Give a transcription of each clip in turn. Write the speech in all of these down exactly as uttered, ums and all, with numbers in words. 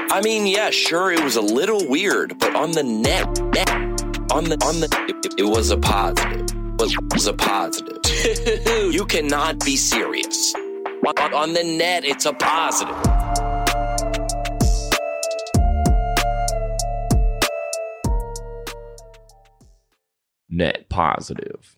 I mean, yeah, sure, it was a little weird, but on the net, net on the, on the, it, it was a positive. It was a positive. You cannot be serious. On, on the net, it's a positive. Net positive.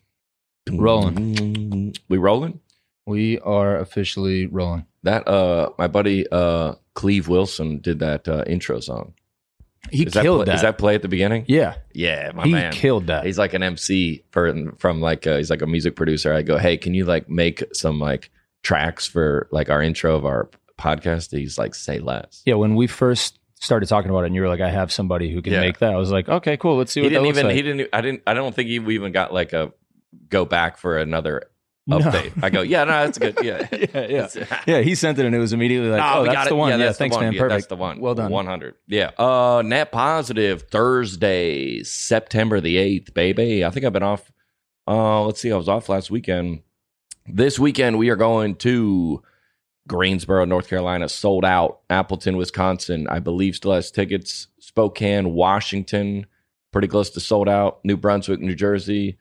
Rolling. We rolling? We are officially rolling. That uh, my buddy uh, Cleve Wilson did that uh, intro song. He Is killed that, play, that. Is that play at the beginning? Yeah, Yeah, my he man. killed that. He's like an M C for from like uh, he's like a music producer. I go, hey, can you like make some like tracks for like our intro of our podcast? He's like, say less. Yeah, when we first started talking about it, and you were like, I have somebody who can Yeah. make that. I was like, okay, cool. Let's see He what that didn't looks even. like. He didn't. I didn't. I don't think he even got like a go back for another No. update. I go, yeah, no, that's good. Yeah, yeah, yeah, yeah. He sent it, and it was immediately like, No, oh, we that's got the it. one. Yeah, Yeah, that's the thanks, one. man. Yeah, Perfect. that's the one. Well done. one hundred. Yeah. Uh, Net positive Thursday, September the eighth, baby. I think I've been off. Uh, let's see. I was off last weekend. This weekend, we are going to Greensboro, North Carolina, sold out. Appleton, Wisconsin, I believe still has tickets. Spokane, Washington, pretty close to sold out. New Brunswick, New Jersey,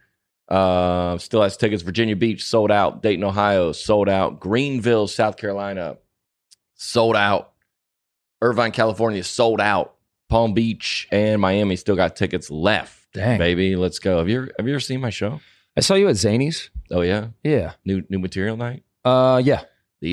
uh, still has tickets. Virginia Beach, sold out. Dayton, Ohio, sold out. Greenville, South Carolina, sold out. Irvine, California, sold out. Palm Beach and Miami still got tickets left. Dang. Baby, let's go. Have you ever, have you ever seen my show? I saw you at Zany's. Oh, yeah? Yeah. New New Material Night? Uh, yeah. The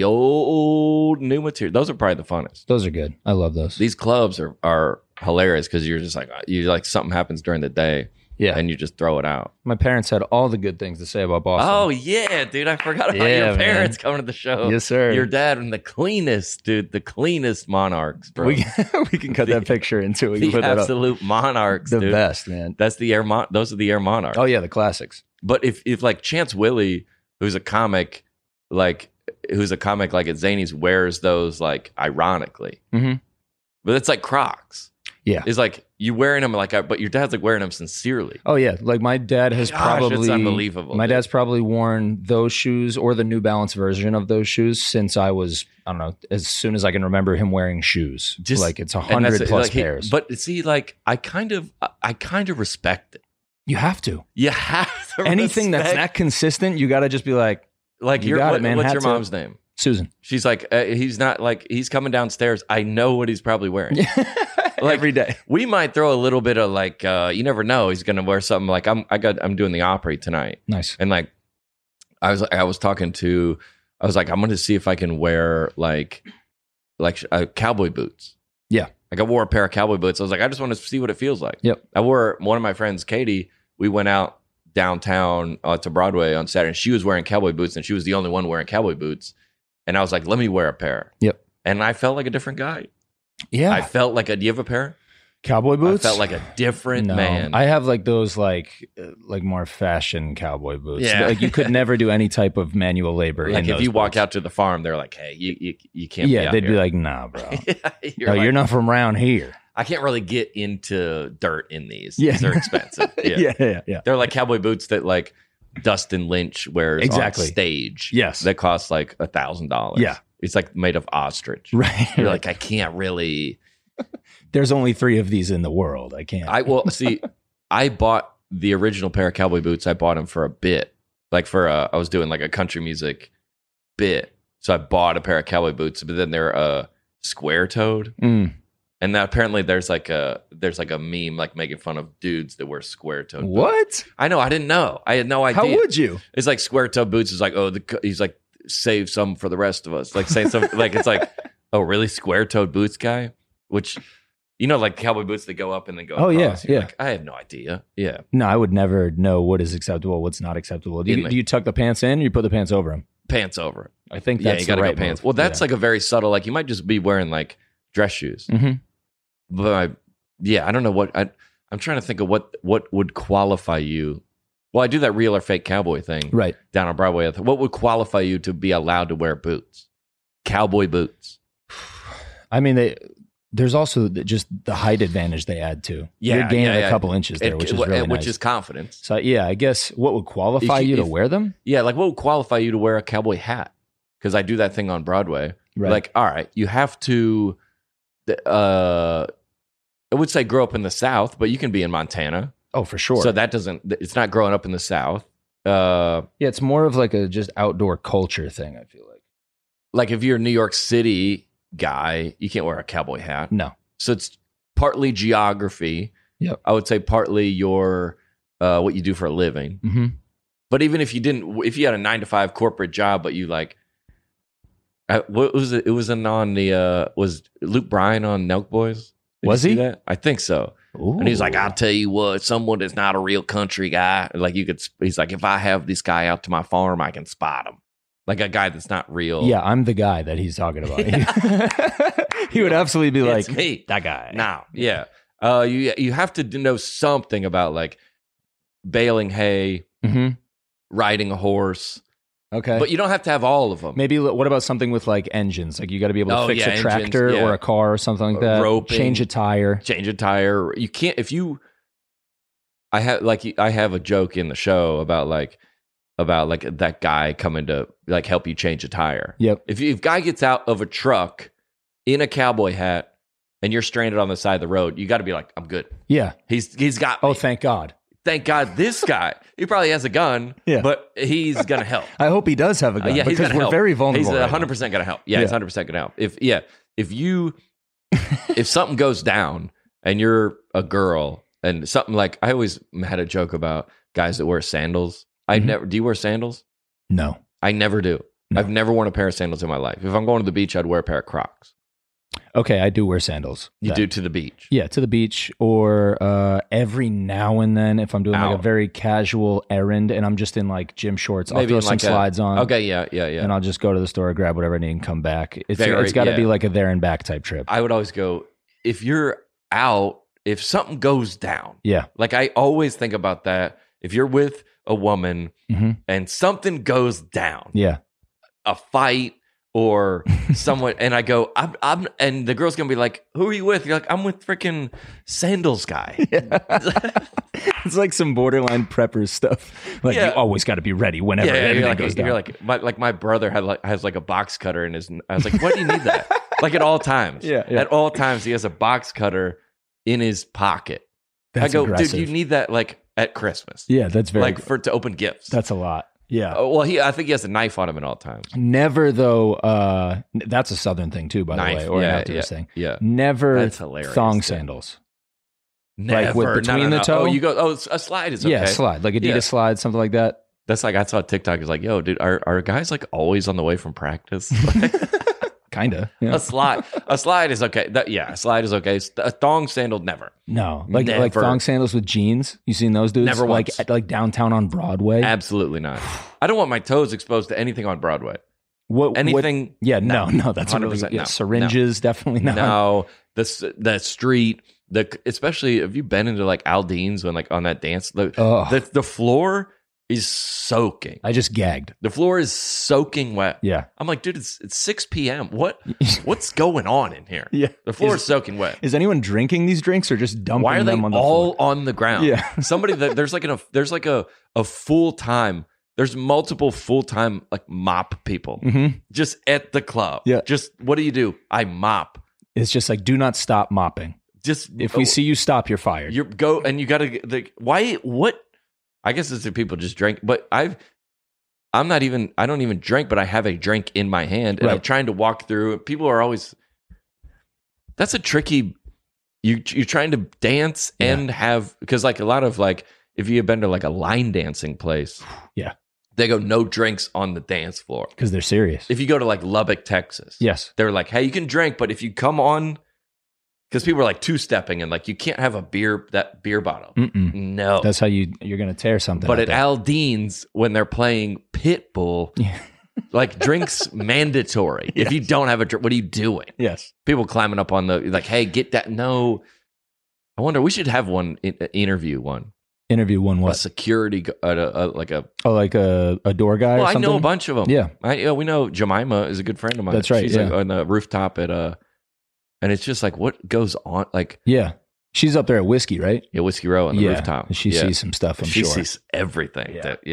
old New Material. Those are probably the funnest. Those are good. I love those. These clubs are, are hilarious because you're just like, you like something happens during the day yeah. and you just throw it out. My parents had all the good things to say about Boston. Oh, yeah, dude. I forgot about Yeah, your man. parents coming to the show. Yes, sir. Your dad and the cleanest, dude. The cleanest monarchs, bro. we can, we can cut The- that picture into it. We the can put that up. absolute monarchs, The dude. best, man. That's the air. Mon- those are the air monarchs. Oh, yeah, the classics. But if if like Chance Willie, who's a comic, like who's a comic like at Zany's, wears those like ironically, Mm-hmm. but it's like Crocs. Yeah. It's like you wearing them like, but your dad's like wearing them sincerely. Oh, yeah. Like my dad has Gosh, probably... it's unbelievable. My dude. dad's probably worn those shoes or the New Balance version of those shoes since I was, I don't know, as soon as I can remember him wearing shoes. Just- like it's a and that's hundred it, plus like, he- pairs. But see, like I kind of, I kind of respect it. you have to. You have to Anything that's respect- that consistent, you got to just be like, like you your got what, it, man. what's Hat your tip. mom's name? Susan. She's like, uh, he's not like he's coming downstairs. I know what he's probably wearing. Like, Every day. We might throw a little bit of like, uh, you never know. He's gonna wear something like I'm. I got. I'm doing the Opry tonight, Nice. and like, I was. I was talking to. I was like, I'm going to see if I can wear like, like uh, cowboy boots. Yeah. Like I wore a pair of cowboy boots. I was like, I just want to see what it feels like. Yep. I wore one of my friends, Katie. We went out downtown uh, to Broadway on Saturday. And she was wearing cowboy boots, and she was the only one wearing cowboy boots. And I was like, let me wear a pair. Yep. And I felt like a different guy. Yeah. I felt like a. Do you have a pair? Cowboy boots. I felt like a different no, man. I have like those like uh, like more fashion cowboy boots. Yeah. Like you could never do any type of manual labor. like in if those you walk boots. out to the farm, they're like, hey, you you, you can't. yeah, be out they'd here. be like, nah, bro. you're, no, like, you're not from around here. I can't really get into dirt in these. Yeah. These are expensive. Yeah. yeah, yeah, yeah. They're like cowboy boots that like Dustin Lynch wears Exactly. on stage. Yes. That cost like a thousand dollars. Yeah. It's like made of ostrich. Right. You're like, I can't really. There's only three of these in the world. I can't. I well see. I bought the original pair of cowboy boots. I bought them for a bit, like for a. I was doing like a country music bit, so I bought a pair of cowboy boots. But then they're uh, square toed, Mm. and now apparently there's like a there's like a meme like making fun of dudes that wear square toed. What? I know. I didn't know. I had no idea. How would you? It's like square toe boots is like, oh, the, co- he's like, save some for the rest of us. Like saying something like, it's like, oh, really? Square toed boots guy? Which, you know, like cowboy boots that go up and then go Oh, yeah, across. You're yeah. Like, I have no idea. Yeah. No, I would never know what is acceptable, what's not acceptable. Do In you, the- do you tuck the pants in or you put the pants over them? Pants over. I think Yeah, that's you got to the right go pants. move. Well, that's Yeah. like a very subtle, like you might just be wearing like dress shoes. Mhm. But I, yeah, I don't know what, I, I'm trying to think of what, what would qualify you. Well, I do that real or fake cowboy thing. Right. Down on Broadway. What would qualify you to be allowed to wear boots? Cowboy boots. I mean, they. There's also the, just the height advantage they add to. Yeah, You're gaining yeah, yeah. a couple inches there, It- which is wh- really which nice. is confidence. So yeah, I guess what would qualify If you- you to if- wear them? Yeah, like what would qualify you to wear a cowboy hat? Because I do that thing on Broadway. Right. Like, all right, you have to uh, I would say grow up in the South, but you can be in Montana. Oh, for sure. So that doesn't, it's not growing up in the South. Uh, yeah, it's more of like a just outdoor culture thing, I feel like. like if you're a New York City guy, you can't wear a cowboy hat. No. So it's partly geography. Yep. I would say partly your, uh, what you do for a living. Mm-hmm. But even if you didn't, if you had a nine to five corporate job, but you like, uh, what was it? It was an on the, uh, was Luke Bryan on Nelk Boys? Did Was you see he? that? I think so. Ooh. And he's like, I'll tell you what, someone that's not a real country guy, like you could, he's like, if I have this guy out to my farm, I can spot him. Like a guy that's not real. Yeah, I'm the guy that he's talking about. He would absolutely be like, It's me. that guy. Now, yeah. Uh, you you have to know something about like baling hay, Mm-hmm. riding a horse, Okay. but you don't have to have all of them. Maybe li- what about something with like engines? Like you got to be able to Oh, fix yeah, a engines, tractor yeah. or a car or something like Uh, that. roping. Change a tire. Change a tire. You can't if you. I have like I have a joke in the show about like about like that guy coming to like help you change a tire. Yep. If you, if guy gets out of a truck in a cowboy hat and you're stranded on the side of the road, you got to be like, I'm good. Yeah. He's he's got. Oh, me. thank God. Thank God this guy. He probably has a gun. Yeah. But he's gonna help. I hope he does have a Uh, gun yeah, he's because gonna we're help. very vulnerable. He's right one now. hundred percent gonna help. Yeah, Yeah. he's one hundred percent gonna help. If yeah, if you if something goes down and you're a girl and something like I always had a joke about guys that wear sandals. I Mhm. never. Do you wear sandals? No. I never do. No. I've never worn a pair of sandals in my life. If I'm going to the beach, I'd wear a pair of Crocs. Okay, I do wear sandals. You then. do to the beach. Yeah, to the beach or uh, every now and then if I'm doing like Ow. a very casual errand and I'm just in like gym shorts, I'll Maybe throw in some like a- slides on. Okay, yeah, yeah, yeah. And I'll just go to the store, grab whatever I need, and come back. It's Very- it's got to yeah. be like a there and back type trip. I would always go if you're out. If something goes down, Yeah. like I always think about that. If you're with a woman hmm and something goes down, Yeah. a fight or someone, and I go, I'm, I'm, and the girl's gonna be like, "Who are you with?" You're like, "I'm with freaking Sandals guy." It's like some borderline prepper stuff. Like Yeah. you always got to be ready whenever yeah, anything you're like, goes down. you're like, my, like my brother had like has like a box cutter in his. I was like, "Why do you need that?" Like at all times. Yeah, yeah. At all times, he has a box cutter in his pocket. That's I go, aggressive. dude, you need that like at Christmas, Yeah, that's very. like for to open gifts. that's a lot. Yeah. Oh, well, he I think he has a knife on him at all times. Never though. Uh, n- that's a southern thing too, by Knife, the way, or yeah, an outdoors yeah, thing. yeah. Never That's hilarious, thong yeah. sandals. Never. with between no, no, the no. toe? Oh, you go. Oh, a slide is okay. Yeah, slide like Adidas Yeah. slide, something like that. That's like I saw TikTok is like, yo, dude, are are guys like always on the way from practice? Kinda. Yeah. a slide, a slide is okay. That, yeah, a slide is okay. A thong sandal, never. No, like Never. like thong sandals with jeans. You seen those dudes? Never like once. at, like downtown on Broadway. Absolutely not. I don't want my toes exposed to anything on Broadway. what what- Anything? Yeah, no, no, that's a one hundred really percent yeah, no. syringes. Definitely not. No, the s- the street, the especially if you've been into like Aldean's when like on that dance, the Ugh. the, the floor is soaking. I just gagged. The floor is soaking wet. Yeah, I'm like, dude, it's it's six p.m. What what's going on in here? yeah. The floor Is, is soaking wet. is anyone drinking these drinks or just dumping Why are they them on the all floor? on the ground? Yeah. Somebody that there's like an, a there's like a a full time there's multiple full time like mop people Mhm. just at the club. Yeah. Just what do you do? I mop. It's just like do not stop mopping. Just If we see you stop, you're fired. you go and you got to the why what I guess it's that people just drink, but I've I'm not even I don't even drink, but I have a drink in my hand and I'm Right. trying to walk through. People are always that's a tricky you you're trying to dance Yeah. and have because like a lot of like if you've been to like a line dancing place, Yeah. they go no drinks on the dance floor. Because they're serious. If you go to like Lubbock, Texas, Yes. they're like, hey, you can drink, but if you come on, because people are like two stepping and like you can't have a beer that beer bottle. Mm-mm. No, That's how you you're gonna tear something. but out at there. Aldean's when they're playing Pitbull, Yeah. like drinks mandatory. If you don't have a drink, what are you doing? Yes. People climbing up on the like, hey, get that. No, I wonder. We should have one in, interview one. Interview one A what? security, gu- uh, uh, like a. Oh, like a, a door guy Well, or I something? know a bunch of them. Yeah. I, uh, we know Jemima is a good friend of mine. That's right, She's like yeah. on the rooftop at uh, and it's just like what goes on, like Yeah. She's up there at Whiskey, right? yeah, Whiskey Row on the yeah. rooftop. She yeah. sees some stuff, I'm she sure. sees everything. Yeah. That, yeah.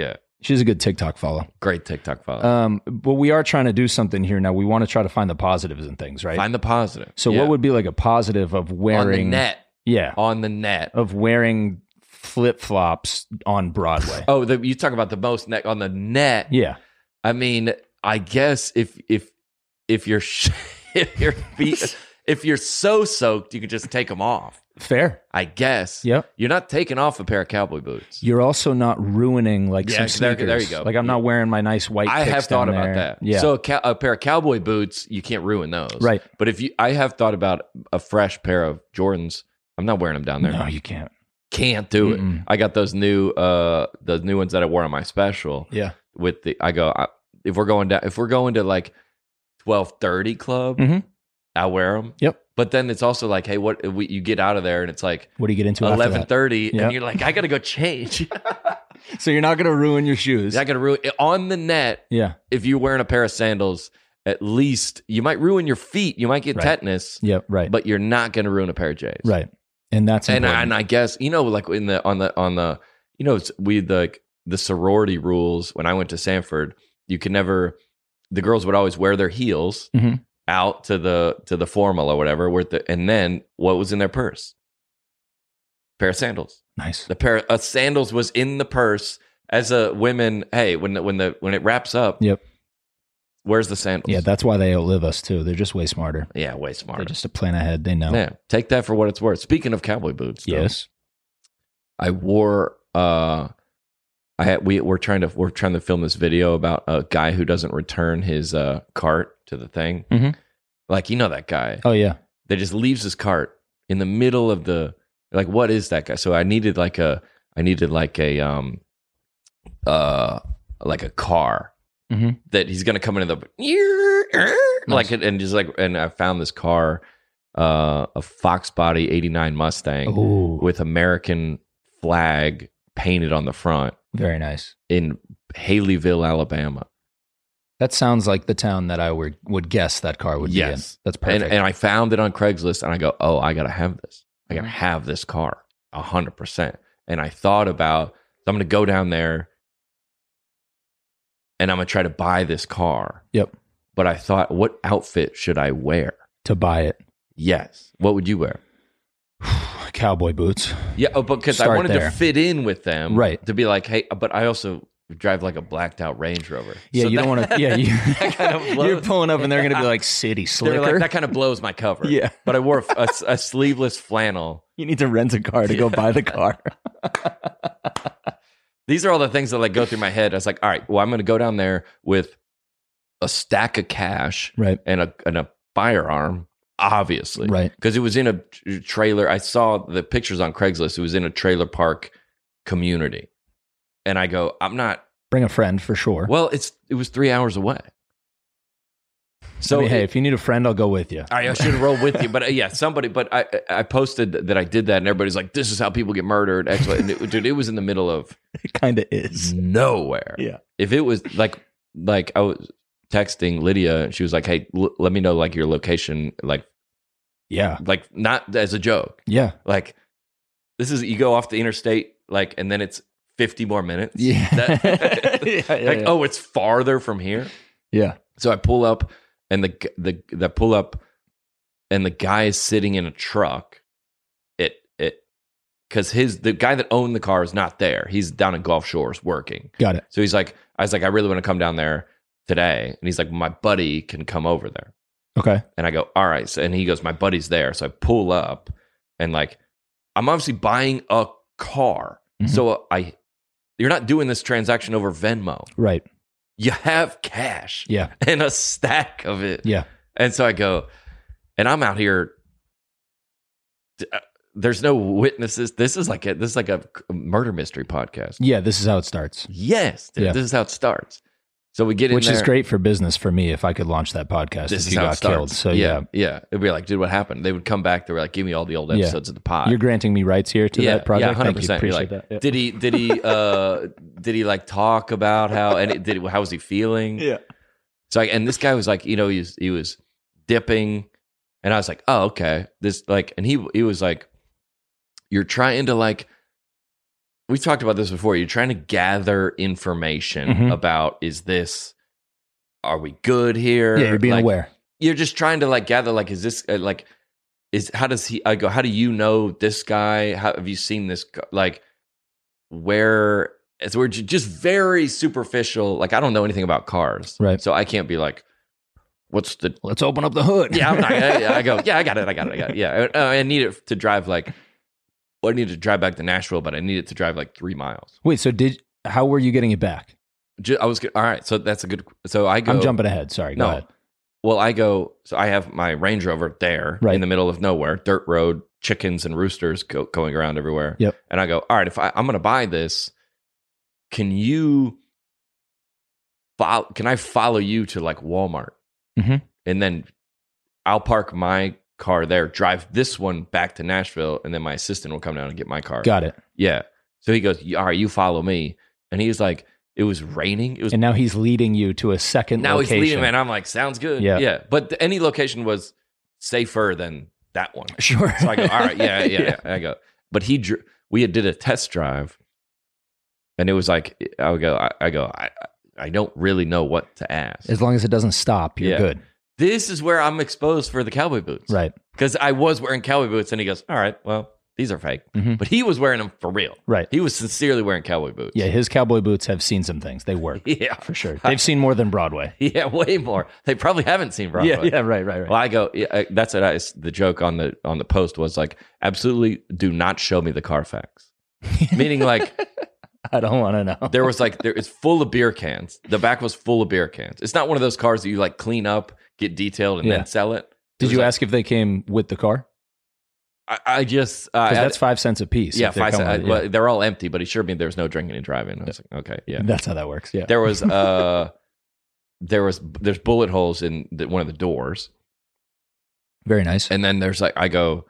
She's a good TikTok follow. Great TikTok follow. Um, but we are trying to do something here now. We want to try to find the positives in things, right? Find the positive. So Yeah. what would be like a positive of wearing on the net? Yeah, On the net. of wearing flip flops on Broadway. Oh, the, you talk about the most net on the net. Yeah, I mean, I guess if if if your if your feet if you're so soaked, you can just take them off. fair. I guess. Yep. You're not taking off a pair of cowboy boots. You're also not ruining like Yeah, some there- sneakers. there you go. Like I'm not wearing my nice white. I kicks have thought down about there. that. Yeah. So a, cow- a pair of cowboy boots, you can't ruin those. Right. But if you, I have thought about a fresh pair of Jordans. I'm not wearing them down there. no, you can't. Can't do Mm-mm. it. I got those new, uh, those new ones that I wore on my special. Yeah. With the, I go I, if we're going down, if we're going to like twelve thirty club, Mhm. I wear them. Yep. But then it's also like, hey, what we, you get out of there and it's like What do you get into after eleven that? thirty, Yep. and you're like, I gotta go change. So you're not going to ruin your shoes. I gotta ruin on the net. Yeah. If you're wearing a pair of sandals, at least you might ruin your feet. You might get Right. tetanus, Yep. Right. but you're not gonna ruin a pair of J's. right. And that's And I, important. and I guess you know, like in the on the on the you know, it's, we the the sorority rules. When I went to Sanford, you could never. The girls would always wear their heels Mhm. out to the to the formal or whatever. With the and then what was in their purse? Pair of sandals. nice. The pair of sandals was in the purse. As a women, hey, when the, when the when it wraps up, Yep. where's the sandals? Yeah, that's why they outlive us too. They're just way smarter. yeah, way smarter. They're just a plan ahead. They know. Yeah, take that for what it's worth. Speaking of cowboy boots, though, Yes. I wore. Uh, I had, we we're trying to we're trying to film this video about a guy who doesn't return his uh, cart to the thing. Mhm. Like you know that guy Oh yeah. that just leaves his cart in the middle of the. Like what is that guy? So I needed like a I needed like a um uh like a car Mhm. that he's gonna come into the like it and just like and I found this car, uh, a Fox Body eighty-nine Mustang Ooh. with American flag painted on the front Very nice. in Haleyville, Alabama. That sounds like the town that I would would guess that car would Yes. be in. That's And, perfect. and I found it on Craigslist and I go, oh, I gotta have this. I gotta Mhm. have this car a hundred percent. And I thought about so I'm gonna go down there and I'm gonna try to buy this car. Yep. But I thought, what outfit should I wear? To buy it. Yes. What would you wear? Cowboy boots. Yeah, oh, because I Start wanted there. to fit in with them, Right. To be like, hey, but I also drive like a blacked out Range Rover. Yeah, So you that- don't want to. Yeah, you, that kind of blows- you're pulling up and they're going to be like city They're slicker. like, that kind of blows my cover. Yeah. But I wore a, a, a sleeveless flannel. You need to rent a car to go buy the car. These are all the things that like go through my head. I was like, all right, well, I'm going to go down there with a stack of cash Right. and a and a firearm, obviously, Right. Because it was in a t- trailer. I saw the pictures on Craigslist. It was in a trailer park community, and I go, I'm not. Bring a friend for sure. Well, it's it was three hours away. So I mean, hey, it- if you need a friend, I'll go with you. I, I should have rolled with you, but uh, yeah, somebody. But I I posted that I did that, and everybody's like, "This is how people get murdered." X, Y. And it, dude, it was in the middle of It kind of is. nowhere. Yeah. If it was like like I was texting Lydia, and she was like, "Hey, l- let me know like your location, like Yeah. like not as a joke, Yeah. like this is you go off the interstate, like, and then it's fifty more minutes. Yeah. That- yeah, yeah, like yeah. oh, it's farther from here. Yeah. So I pull up, and the the the pull up, and the guy is sitting in a truck. It it because his the guy that owned the car is not there. He's down in Gulf Shores working. Got it. So he's like, I was like, I really want to come down there today, and he's like, my buddy can come over there. Okay. And I go, all right. So, and he goes, my buddy's there. So I pull up, and like, I'm obviously buying a car. Mhm. So I, you're not doing this transaction over Venmo. Right. You have cash Yeah. and a stack of it. Yeah. And so I go, and I'm out here. uh, There's no witnesses. This is like a this is like a murder mystery podcast. Yeah. This is how it starts, Yes, dude, Yeah. this is how it starts. So we get in which there. is great for business for me if I could launch that podcast. This if is you how got it starts. killed. So yeah. yeah, it'd be like, dude, what happened? They would come back. They were like, give me all the old Yeah. episodes of the pod. You're granting me rights here to yeah, that project. yeah, hundred Thank you. percent. You're Appreciate like, that. Yeah. did he? Did he? Uh, did he like talk about how? And it, did how was he feeling? Yeah. So, I, and this guy was like, you know, he was he was dipping, and I was like, oh, okay, this like, and he he was like, you're trying to like we've talked about this before. You're trying to gather information Mhm. about, is this, are we good here? Yeah, you're being Like, aware. You're just trying to like gather, like, is this uh, like, is, how does he, I go, how do you know this guy? How have you seen this? gu- Like, where, so we're ju- just very superficial. Like, I don't know anything about cars. Right. So I can't be like, what's the, Let's open up the hood. yeah, I'm not, I, I go, yeah, I got it. I got it. I got it. Yeah. I, I need it to drive like, well, I need to drive back to Nashville, but I need it to drive like three miles. Wait, so did how were you getting it back? Ju- I was good. All right. So that's a good, so I go, I'm jumping ahead. Sorry. Go no. ahead. Well, I go, so I have my Range Rover there Right. in the middle of nowhere, dirt road, chickens and roosters go, going around everywhere. Yep. And I go, all right, if I, I'm going to buy this, can you, follow, can I follow you to like Walmart? Mhm. And then I'll park my car there, drive this one back to Nashville, and then my assistant will come down and get my car. Got it. Yeah. So he goes, all right, you follow me. And he's like, it was raining. It was And now he's leading you to a second now location. he's leaving, man. I'm like, sounds good. Yeah. Yeah. But th- any location was safer than that one. Sure. So I go, all right, yeah, yeah. yeah. I go, but he, dr- we had did a test drive, and it was like, I would go, I, I go, I, I don't really know what to ask. As long as it doesn't stop, you're Yeah. good. This is where I'm exposed for the cowboy boots, Right. Because I was wearing cowboy boots, and he goes, all right, well, these are fake, Mhm. but he was wearing them for real. Right. He was sincerely wearing cowboy boots. Yeah, his cowboy boots have seen some things. They work. Yeah. For sure. They've seen more than Broadway. Yeah, way more. They probably haven't seen Broadway. Yeah, yeah, right, right, right. Well, I go. Yeah, I- that's what I. The joke on the on the post was like, absolutely, do not show me the Carfax. Meaning, like, I don't want to know. there was like there it's full of beer cans. The back was full of beer cans. It's not one of those cars that you like clean up, get detailed, and Yeah. then sell it. It Did was you like- ask if they came with the car? I, I just uh, Because I- that's five cents a piece. yeah, if they're five. coming I, with- well, they're all empty, but he assured me there was no drinking and driving. I was like, okay, yeah. That's how that works. Yeah. There was uh, there was there's bullet holes in the, one of the doors. Very nice. And then there's like, I go,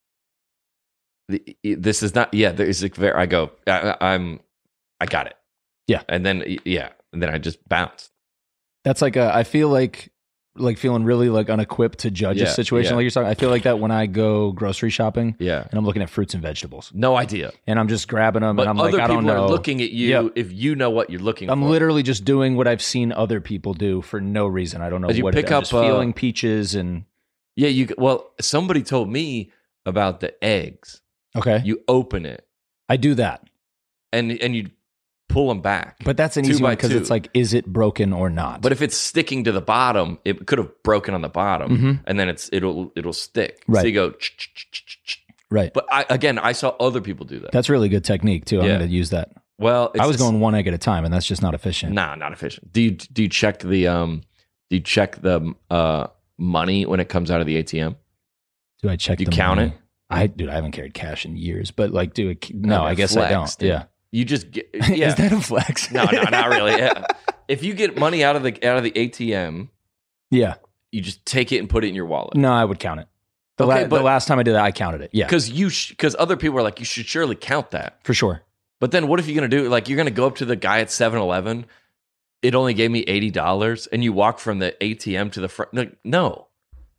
the- this is not, yeah, there's like, very, I go, I, I'm, I got it. Yeah. And then, yeah. And then I just bounced. That's like a, I feel like, like feeling really like unequipped to judge Yeah, a situation yeah. like you're talking. I feel like that when I go grocery shopping Yeah. and I'm looking at fruits and vegetables No idea. and I'm just grabbing them But and I'm other like, I people don't know. are looking at you Yep. if you know what you're looking I'm for. literally just doing what I've seen other people do for no reason. I don't know As you what pick it, I'm up, just uh, feeling peaches and Yeah. You, well, somebody told me about the eggs. okay. You open it I do that. and, and you pull them back. But that's an Two easy by one because two. it's like, is it broken or not? But if it's sticking to the bottom, it could have broken on the bottom, Mhm. and then it's it'll it'll stick. Right. So you go. ch- ch- ch- ch- ch- right. But I, again, I saw other people do that. That's really good technique too. I'm Yeah. going to use that. Well, it's I was just- going one egg at a time and that's just not efficient. Nah, not efficient. Do you do you check the um? Do you check the uh money when it comes out of the A T M? Do I check Do you the count money? it? I dude, I haven't carried cash in years, but like, do it. No, No, I guess I flex, don't. dude. Yeah. You just get yeah. Is that a flex? no, no, not really. Yeah. If you get money out of the out of the A T M, Yeah. you just take it and put it in your wallet. No, I would count it. The, Okay, la- but- the last time I did that, I counted it. Yeah, Because you because other people are like, you should surely count that. for sure. But then what if you're going to do, like, you're going to go up to the guy at seven eleven, it only gave me eighty dollars, and you walk from the A T M to the front. Like, no.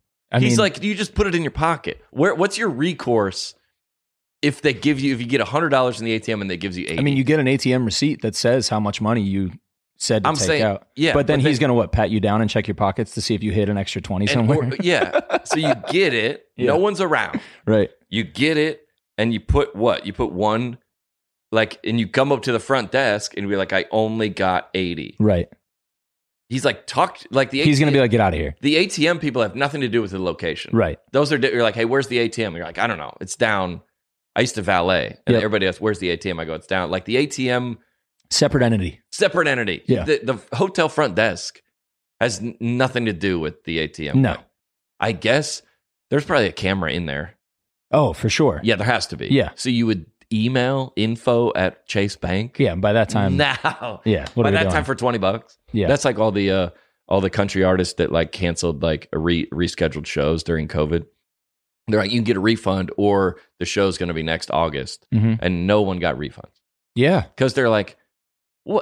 I He's mean, like, you just put it in your pocket. Where? What's your recourse if they give you, if you get one hundred dollars in the A T M and they gives you eighty? I mean, you get an A T M receipt that says how much money you said to I'm take saying, out. yeah. But then but he's going to what? Pat you down and check your pockets to see if you hit an extra twenty and- somewhere. or- yeah. So you get it. Yeah. No one's around. right. You get it, and you put what? You put one, like, and you come up to the front desk and be like, I only got eighty. Right. He's like, talk, like the He's going to A T M be like, get out of here. the A T M people have nothing to do with the location. Right. Those are, you're like, hey, where's the A T M? You're like, I don't know. It's down. I used to valet. And Yep. everybody else, where's the A T M? I go, it's down. Like the A T M, Separate entity. separate entity. Yeah. The, the hotel front desk has n- nothing to do with the A T M. No. I guess there's probably a camera in there. Oh, for sure. Yeah, there has to be. Yeah. So you would email info at Chase Bank. Yeah. And by that time, Now. yeah. What By are we that doing? time for twenty bucks. Yeah. That's like all the uh all the country artists that like canceled like a re- rescheduled shows during COVID. They're like, you can get a refund or the show's going to be next August. Mhm. And no one got refunds Yeah. because they're like, what?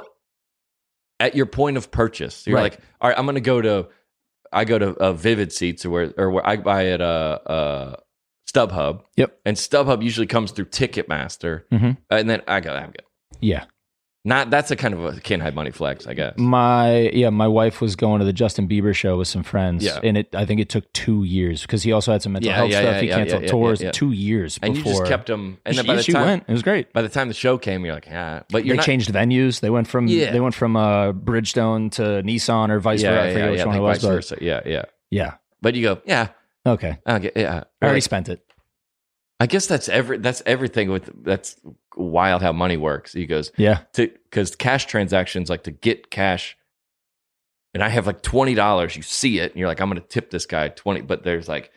At your point of purchase, you're Right. like, all right, I'm going to go to, I go to uh, Vivid Seats or where, or where I buy at uh, uh, StubHub. Yep. And StubHub usually comes through Ticketmaster. Mhm. And then I go, I'm good. Yeah. Not that's a kind of a can't hide money flex, I guess. My yeah, my wife was going to the Justin Bieber show with some friends, Yeah. and it I think it took two years because he also had some mental Yeah, health yeah, stuff. yeah, he yeah, canceled yeah, yeah, tours. yeah, yeah. Two years And before. you just kept them. And then she, by the she time went. It was great. by the time the show came, you're like, yeah. But you're They not, changed venues. They went from Yeah. they went from uh, Bridgestone to Nissan or vice yeah, versa. I yeah, forget yeah, which yeah, one I it think was. vice But versa. Yeah, yeah. yeah. But you go, yeah, Okay. okay, yeah. I already Like, spent it. I guess that's every that's everything with that's wild how money works. He goes Yeah. to because cash transactions like to get cash, and I have like twenty dollars. You see it, and you're like, I'm going to tip this guy twenty. But there's like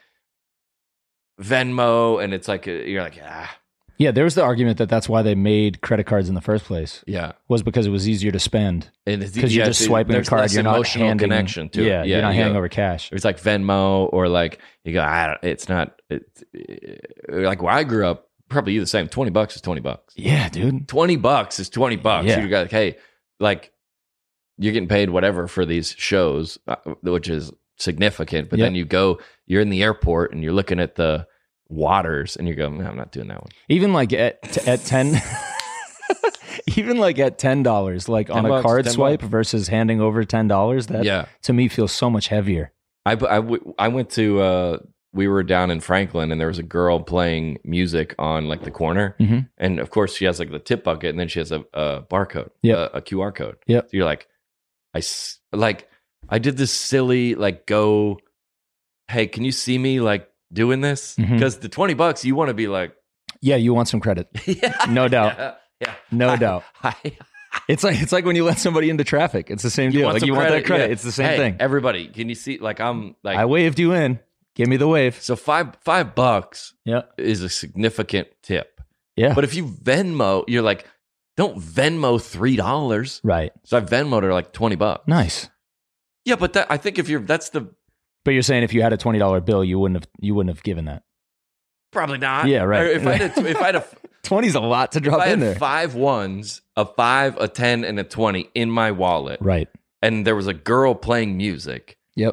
Venmo, and it's like a, you're like, ah, Yeah. There was the argument that that's why they made credit cards in the first place yeah. was because it was easier to spend And it's- because you're yeah, just it's- swiping a there's card. less You're not emotional handing connection to yeah, it. You're not you handing go- over cash. It's like Venmo or like you go, I don't, it's not. It's like where I grew up. Probably you the same. Twenty bucks is twenty bucks. Yeah, dude. Twenty bucks is twenty bucks. Yeah. You got like, hey, like you're getting paid whatever for these shows, uh, which is significant. But Yep. then you go, you're in the airport and you're looking at the waters, and you go, no, I'm not doing that one. Even like at at ten, even like at ten dollars, like on ten a bucks, card ten swipe bucks. versus handing over ten dollars. That Yeah, to me feels so much heavier. I, I, w- I went to. Uh, we were down in Franklin, and there was a girl playing music on like the corner, Mhm. and of course she has like the tip bucket, and then she has a, a barcode, Yep. a, a Q R code. Yep. So you're like, I s- like, I did this silly like go, hey, can you see me like doing this? Mhm. Because the twenty bucks, you want to be like, Yeah, you want some credit. yeah, No doubt. yeah, yeah. No I- doubt. I, It's like it's like when you let somebody into traffic. It's the same deal. Like some you want that credit. yeah. It's the same Hey, thing. Everybody, can you see? Like I'm like, I waved you in. Give me the wave. so five five bucks Yeah. is a significant tip. Yeah. But if you Venmo, you're like, don't Venmo three dollars. Right. So I Venmoed her like twenty bucks. Nice. Yeah, but that I think if you're that's the But you're saying if you had a twenty dollar bill, you wouldn't have you wouldn't have given that. probably not. Yeah, right. Or if I had a, if I had a Twenty's a lot to if drop I in had there. five ones, a five, a ten, and a twenty in my wallet, Right. and there was a girl playing music, Yep.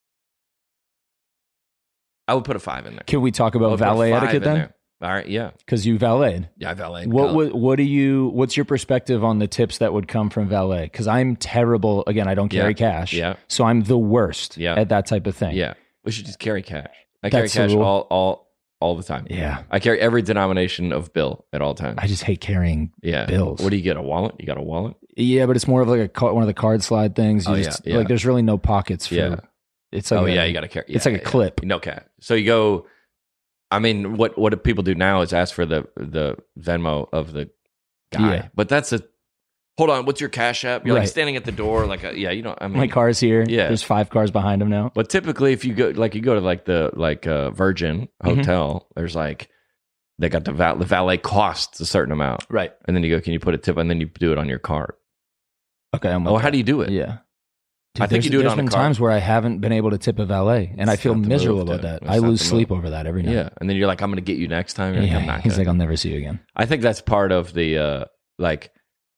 I would put a five in there. Can we talk I about would put a valet five etiquette in then? there. All right, yeah, Because you valeted. yeah, I valet. What, what what do you? What's your perspective on the tips that would come from valet? Because I'm terrible. Again, I don't carry Yeah. cash. Yeah. So I'm the worst. Yeah. At that type of thing. Yeah, we should just carry cash. I That's the carry cash rule. all all all the time. Yeah. I carry every denomination of bill at all times. I just hate carrying. yeah, bills. What do you get? A wallet? You got a wallet? Yeah, but it's more of like a car, one of the card slide things. You Oh, just, yeah, yeah. Like there's really no pockets for. Yeah. It's like oh a- yeah, you got to carry. it's yeah, like a yeah. clip. No cash. So you go. I mean, what what do people do now is ask for the the Venmo of the guy. Yeah. But that's a. Hold on, what's your Cash App? You're like Right. standing at the door, like a, yeah, you know. I mean, My car's here. Yeah. There's five cars behind him now. But typically, if you go, like you go to like the like uh, Virgin Mhm. Hotel, there's like they got the val- the valet costs a certain amount, Right. and then you go, can you put a tip, and then you do it on your card. Okay. I'm Oh, with how that. do you do it? Yeah. I think there's- you do it There's on a been card. times where I haven't been able to tip a valet, and I It's feel not the miserable move, about dude. that. It's I not lose the sleep move. over that every night. Yeah, and then you're like, I'm going to get you next time. You're like, I'm Yeah. not He's gonna. like, I'll never see you again. I think that's part of the uh like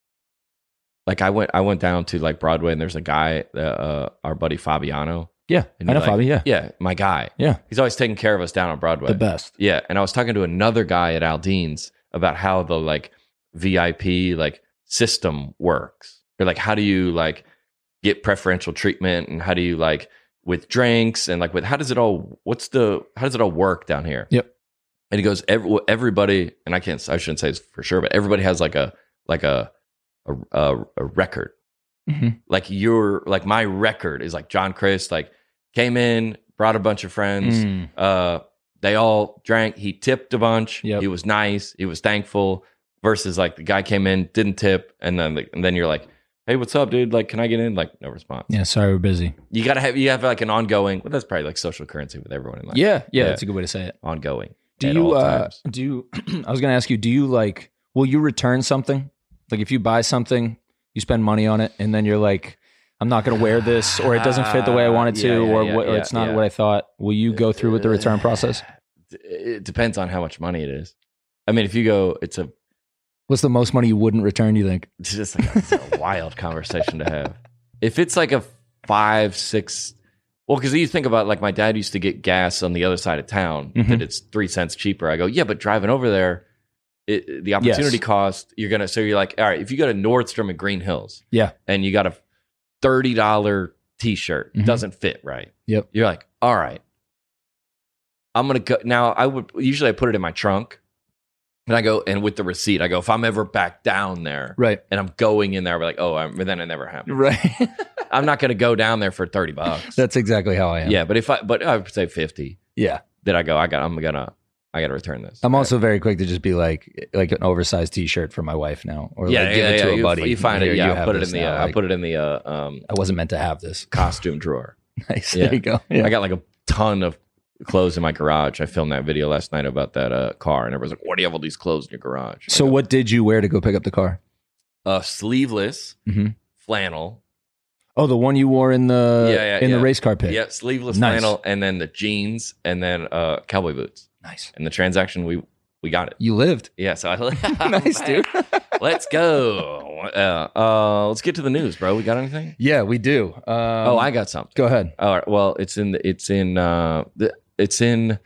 like I went I went down to like Broadway and there's a guy uh, uh our buddy Fabiano. Yeah. And I know you're like, Fabi. Yeah. Yeah, my guy. Yeah. He's always taking care of us down on Broadway. The best. Yeah, and I was talking to another guy at Aldean's about how the like V I P like system works. Or like how do you like get preferential treatment and how do you like with drinks and like with how does it all what's the how does it all work down here? Yep. And he goes, Every, everybody, and I can't, I shouldn't say this for sure, but everybody has like a, like a, a, a, a record. Mhm. Like your, like my record is like John Chris, like came in, brought a bunch of friends. Mm. Uh, they all drank. He tipped a bunch. Yep. He was nice. He was thankful. Versus like the guy came in, didn't tip, and then and then you're like, hey, what's up, dude? Like, can I get in? Like, no response. Yeah. Sorry, we're busy. You gotta have you have like an ongoing. Well, that's probably like social currency with everyone in life. Yeah. Yeah. Yeah. That's a good way to say it. Ongoing. Do at you, all uh, times. do you, I was going to ask you, do you like, will you return something? Like if you buy something, you spend money on it, and then you're like, I'm not going to wear this, or it doesn't fit the way I want it to, Yeah, yeah, or, yeah, what, or yeah, it's not yeah. what I thought. Will you go through with the return process? It depends on how much money it is. I mean, if you go, it's a What's the most money you wouldn't return, you think? it's just like a, it's a wild conversation to have. If it's like a five, six, well, because you think about like my dad used to get gas on the other side of town Mhm. that it's three cents cheaper. I go, yeah, but driving over there, it, the opportunity Yes. cost, you're going to, so you're like, all right, if you go to Nordstrom in Green Hills Yeah. and you got a thirty dollars t-shirt, Mhm. doesn't fit right. Yep. You're like, all right, I'm going to go. Now, I would usually I put it in my trunk and I go, and with the receipt, I go, if I'm ever back down there Right. and I'm going in there, I'll be like, oh, I'm, but then it never happened. Right. I'm not going to go down there for thirty bucks. That's exactly how I am. Yeah. But if I, but I would say fifty, Yeah. then I go, I got, I'm going to, I got to return this. I'm also very quick to just be like, like an oversized T-shirt for my wife now, or yeah, like give yeah, it to yeah. a You, buddy. you find Here, it. you Yeah. have I'll put it in this the, now. uh, I'll Like, put it in the, uh, um, I wasn't meant to have this. costume drawer. Nice. Yeah. There you go. Yeah. I got like a ton of clothes in my garage. I filmed that video last night about that uh, car, and everyone's like, "Why do you have all these clothes in your garage?" So I go, what did you wear to go pick up the car? Uh, sleeveless Mhm. flannel. Oh, the one you wore in the Yeah, yeah, in yeah. the race car pit. Yeah, sleeveless Nice. flannel, and then the jeans, and then uh, cowboy boots. Nice. And the transaction, we we got it. You lived. Yeah, so I Nice, dude. Let's go. Uh, uh, let's get to the news, bro. We got anything? Yeah, we do. Um, oh, I got something. go ahead. All right. Well, it's in the, it's in uh the, it's in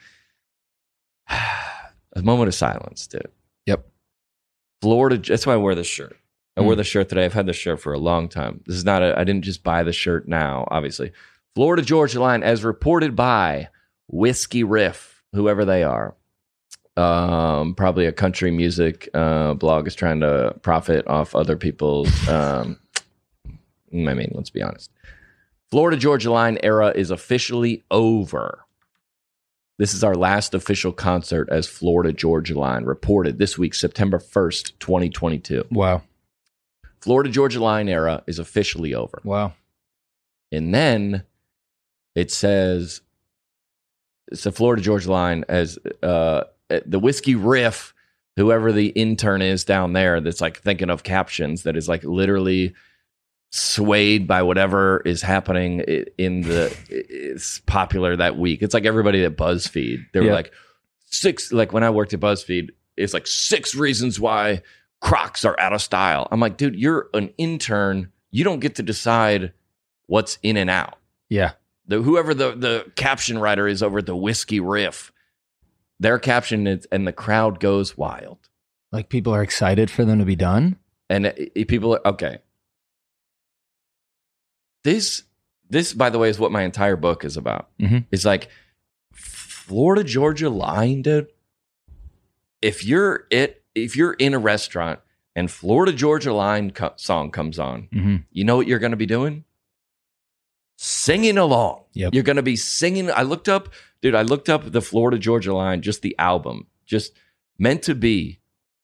a moment of silence, dude. Yep. Florida. That's why I wear this shirt. I Mm. wore the shirt today. I've had this shirt for a long time. This is not a. I didn't just buy the shirt now. Obviously, Florida Georgia Line, as reported by Whiskey Riff, whoever they are. Um, probably a country music uh, blog is trying to profit off other people's. Um, I mean, let's be honest. Florida Georgia Line era is officially over. This is our last official concert as Florida Georgia Line, reported this week, September first, twenty twenty-two. Wow. Florida Georgia Line era is officially over. Wow. And then it says, it's the Florida Georgia Line as uh, the Whiskey Riff, whoever the intern is down there that's like thinking of captions, that is like literally swayed by whatever is happening i- in the it's popular that week. It's like everybody at BuzzFeed. They were Yeah. like six, like when I worked at BuzzFeed, it's like six reasons why Crocs are out of style. I'm like, dude, you're an intern. You don't get to decide what's in and out. Yeah. The whoever the the caption writer is over at the Whiskey Riff, their caption is, and the crowd goes wild. Like people are excited for them to be done. And it, it- people are okay. This this, by the way, is what my entire book is about. Mhm. It's like Florida Georgia Line, dude. If you're it, if you're in a restaurant and Florida Georgia Line co- song comes on, Mm-hmm. you know what you're going to be doing? Singing along. Yep. You're going to be singing. I looked up, dude, I looked up the Florida Georgia Line, just the album, just meant to be.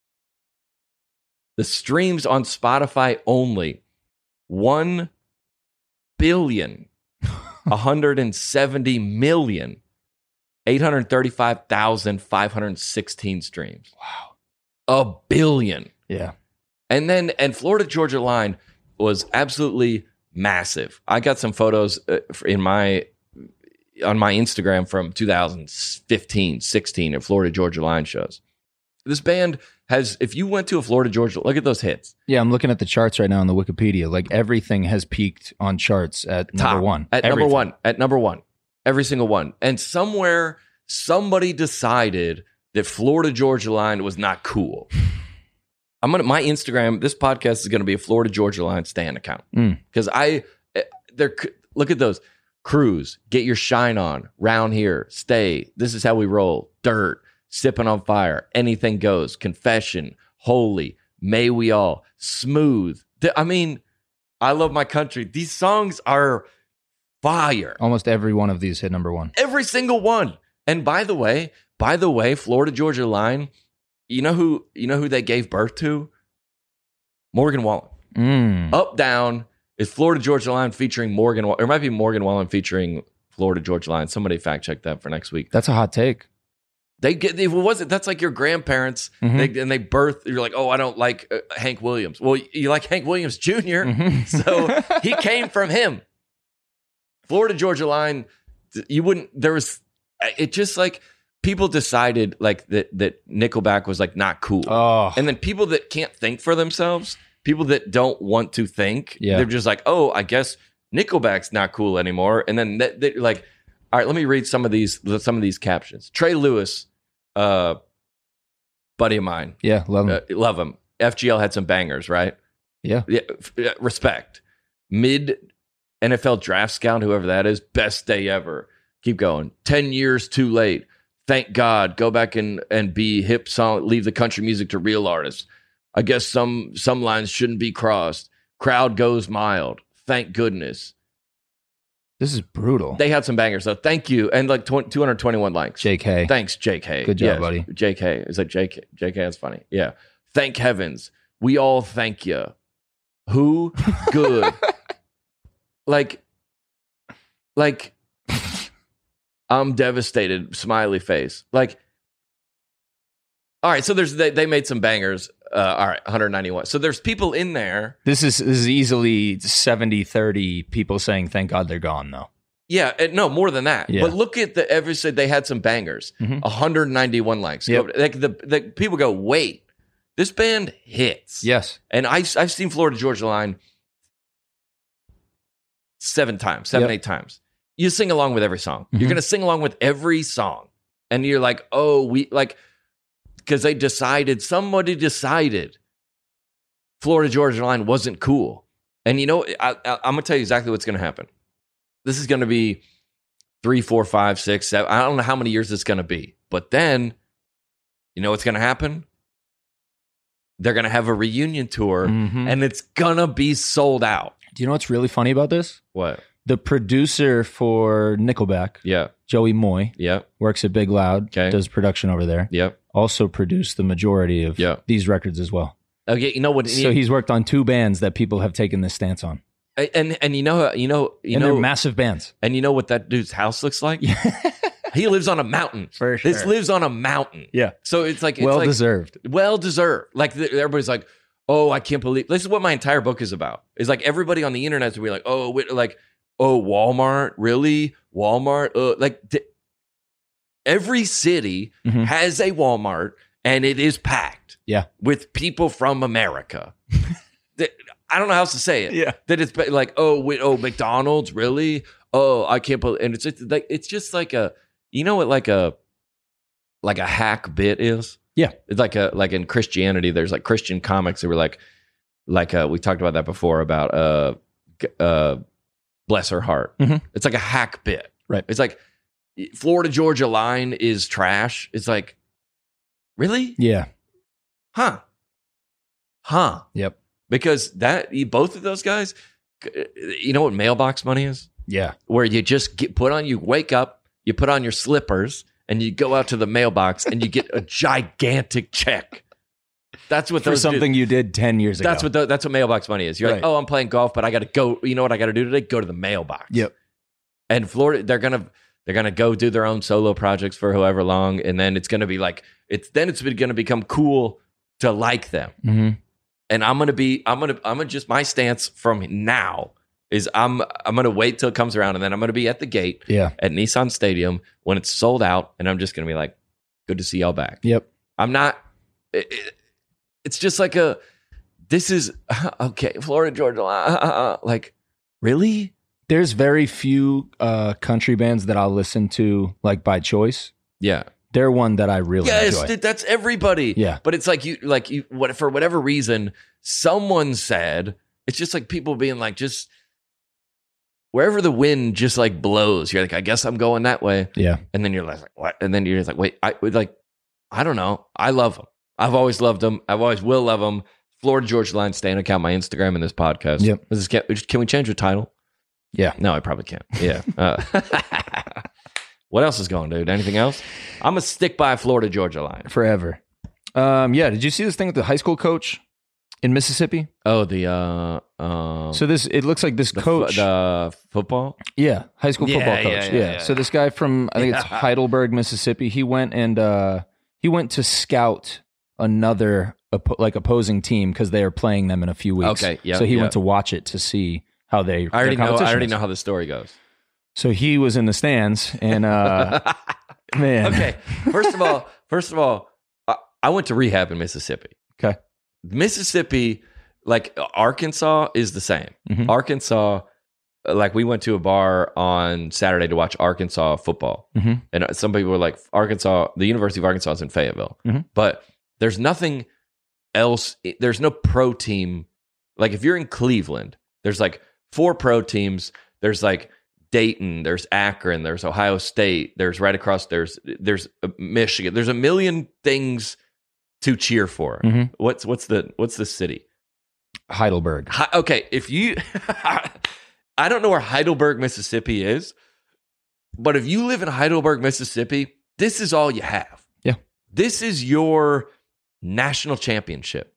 The streams on Spotify only, one billion, one hundred seventy million, eight hundred thirty-five thousand, five hundred sixteen streams. Wow. A billion. Yeah. And then, and Florida Georgia Line was absolutely massive. I got some photos uh, in my, on my Instagram from two thousand fifteen, sixteen at Florida Georgia Line shows. This band has, if you went to a Florida Georgia, look at those hits. Yeah, I'm looking at the charts right now on the Wikipedia. Like everything has peaked on charts at number Top. one. At Everything. number one. At number one. Every single one. And somewhere, somebody decided that Florida Georgia Line was not cool. I'm gonna my Instagram. This podcast is gonna be a Florida Georgia Line stan account Mm. because I there. Look at those cruise. Get your shine on. Round here. Stay. This is how we roll. Dirt. Sipping on fire. Anything goes. Confession. Holy. May we all. Smooth. Th- I mean, I love my country. These songs are fire. Almost every one of these hit number one. Every single one. And by the way, by the way, Florida Georgia Line, you know who you know who they gave birth to? Morgan Wallen. Mm. Up Down is Florida Georgia Line featuring Morgan Wallen. Or it might be Morgan Wallen featuring Florida Georgia Line. Somebody fact check that for next week. That's a hot take. They get if it wasn't that's like your grandparents Mhm. they, and they birth you're like, "Oh, I don't like uh, Hank Williams." Well, you like Hank Williams Junior Mhm. So he came from him. Florida Georgia Line, you wouldn't there was it just like people decided like that that Nickelback was like not cool. Oh. And then people that can't think for themselves, people that don't want to think, Yeah. they're just like, "Oh, I guess Nickelback's not cool anymore." And then that, that like, all right, let me read some of these some of these captions. Trey Lewis, uh, buddy of mine. Yeah, love him. Uh, love him. F G L had some bangers, right? Yeah. Yeah, f- respect. Mid N F L draft scout, whoever that is, best day ever. Keep going. Ten years too late. Thank God. Go back and, and be hip song. Leave the country music to real artists. I guess some some lines shouldn't be crossed. Crowd goes mild. Thank goodness. This is brutal. They had some bangers, though. Thank you. And like tw- two hundred twenty-one likes. J K. Thanks, J K. Good job, Yes, buddy. J K. It's like J K. J K, that's funny. Yeah. Thank heavens. We all thank you. Who? Good. like, like, I'm devastated. Smiley face. Like, all right. So there's they, they made some bangers. Uh, all right, one hundred ninety-one. So there's people in there. This is this is easily seventy thirty people saying thank God they're gone though. Yeah, uh, no, more than that. Yeah. But look at the every said they had some bangers. Mhm. one hundred ninety-one likes. Yep. Go- Like the, the people go, wait, this band hits. Yes. And I, I've seen Florida Georgia Line seven times, seven, Yep. eight times. You sing along with every song. Mhm. You're going to sing along with every song. And you're like, oh, we like, because they decided, somebody decided Florida Georgia Line wasn't cool. And you know, I, I, I'm going to tell you exactly what's going to happen. This is going to be three, four, five, six, seven. I don't know how many years it's going to be. But then, you know what's going to happen? They're going to have a reunion tour, Mhm. and it's going to be sold out. Do you know what's really funny about this? What? The producer for Nickelback, Yeah. Joey Moy, Yeah. works at Big Loud, Okay. does production over there. Yep. Also produced the majority of Yeah. these records as well. Okay. You know what? So he's worked on two bands that people have taken this stance on. and and you know you know you and know they're massive bands. and you know what that dude's house looks like? He lives on a mountain. For This sure. lives on a mountain. Yeah. So it's like it's Well like, deserved. well deserved. Like the, everybody's like, oh, I can't believe this is what my entire book is about. Is like everybody on the internet will be like, oh, wait, like, oh, Walmart, really? Walmart, uh, like th- every city Mhm. has a Walmart, and it is packed. Yeah. With people from America. That- I don't know how else to say it. Yeah. That it's ba- like, oh, wait, oh, McDonald's, really? Oh, I can't believe, and it's just like it's just like a, you know what, like a, like a hack bit is. Yeah. It's like a like in Christianity, there's like Christian comics that were like, like uh, we talked about that before about uh, g- uh, bless her heart. Mhm. It's like a hack bit, Right. It's like Florida Georgia Line is trash. It's like, really, Yeah. huh, huh. Yep. Because that both of those guys, you know what mailbox money is? Yeah. Where you just get put on, you wake up, you put on your slippers, and you go out to the mailbox and you get a gigantic check. That's what For those something do. you did ten years ago. That's what the, that's what mailbox money is. You're like, Right. oh, I'm playing golf, but I got to go. You know what I got to do today? Go to the mailbox. Yep. And Florida, they're gonna they're gonna go do their own solo projects for however long, and then it's gonna be like it's then it's gonna become cool to like them. hmm And I'm gonna be I'm gonna I'm gonna just my stance from now is I'm I'm gonna wait till it comes around, and then I'm gonna be at the gate Yeah. at Nissan Stadium when it's sold out, and I'm just gonna be like, good to see y'all back. Yep. I'm not. It, it- it's just like a. This is okay, Florida Georgia, uh, like really. There's very few uh, country bands that I'll listen to like by choice. Yeah. They're one that I really Yes, enjoy. dude, that's everybody. Yeah. But it's like you, like you, what for whatever reason, someone said it's just like people being like, just wherever the wind just like blows, you're like, I guess I'm going that way, Yeah. and then you're like, what? And then you're just like, wait, I like, I don't know. I love them. I've always loved them. I've always will love them. Florida Georgia Line stand account, my Instagram, and this podcast. Yep. This is, can, can we change the title? Yeah. No, I probably can't. Yeah. Uh, what else is going, dude? Anything else? I'm gonna stick by Florida Georgia Line. Forever. Um, yeah. Did you see this thing with the high school coach in Mississippi? Oh, the uh, um, So this, it looks like this the, coach. fo- the football. Yeah, high school Yeah, football yeah, coach. yeah, Yeah, yeah, So yeah. this guy from I think it's Yeah. Heidelberg, Mississippi. He went and uh, he went to scout another oppo- like opposing team because they are playing them in a few weeks. Okay, yeah, So he yeah. went to watch it to see how they. I already their know. I competition already is. know how the story goes. So he was in the stands and uh, man. Okay. First of all, first of all, I, I went to rehab in Mississippi. Okay. Mississippi, like Arkansas, is the same. Mhm. Arkansas, like we went to a bar on Saturday to watch Arkansas football, Mhm. and some people were like, Arkansas, the University of Arkansas is in Fayetteville, Mhm. but There's nothing else. There's no pro team. Like if you're in Cleveland, there's like four pro teams. There's like Dayton, there's Akron, there's Ohio State, there's right across, there's there's Michigan. There's a million things to cheer for. Mhm. What's what's the what's the city? Heidelberg. Hi, okay, if you, I don't know where Heidelberg, Mississippi is, but if you live in Heidelberg, Mississippi, this is all you have. Yeah. This is your national championship.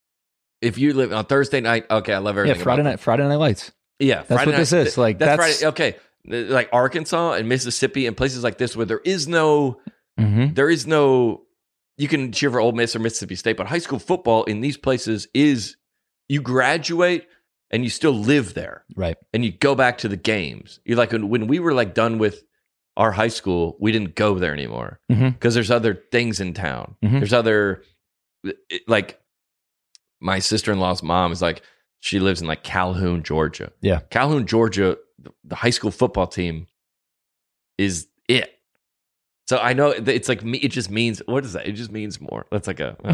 If you live on Thursday night, okay, I love everything. Yeah, Friday about night. Friday Night Lights. Yeah, That's Friday what this night, is. Like that's, that's, Friday. Okay, like Arkansas and Mississippi and places like this where there is no, Mhm. there is no. You can cheer for Ole Miss or Mississippi State, but high school football in these places is you graduate and you still live there, right. and you go back to the games. You're like when, when we were like done with our high school, we didn't go there anymore because Mhm. there's other things in town. Mhm. There's other it- like my sister-in-law's mom is like. She lives in like Calhoun, Georgia. Yeah. Calhoun, Georgia, the high school football team is it. So I know it's like me. It just means, what is that? It just means more. That's like a,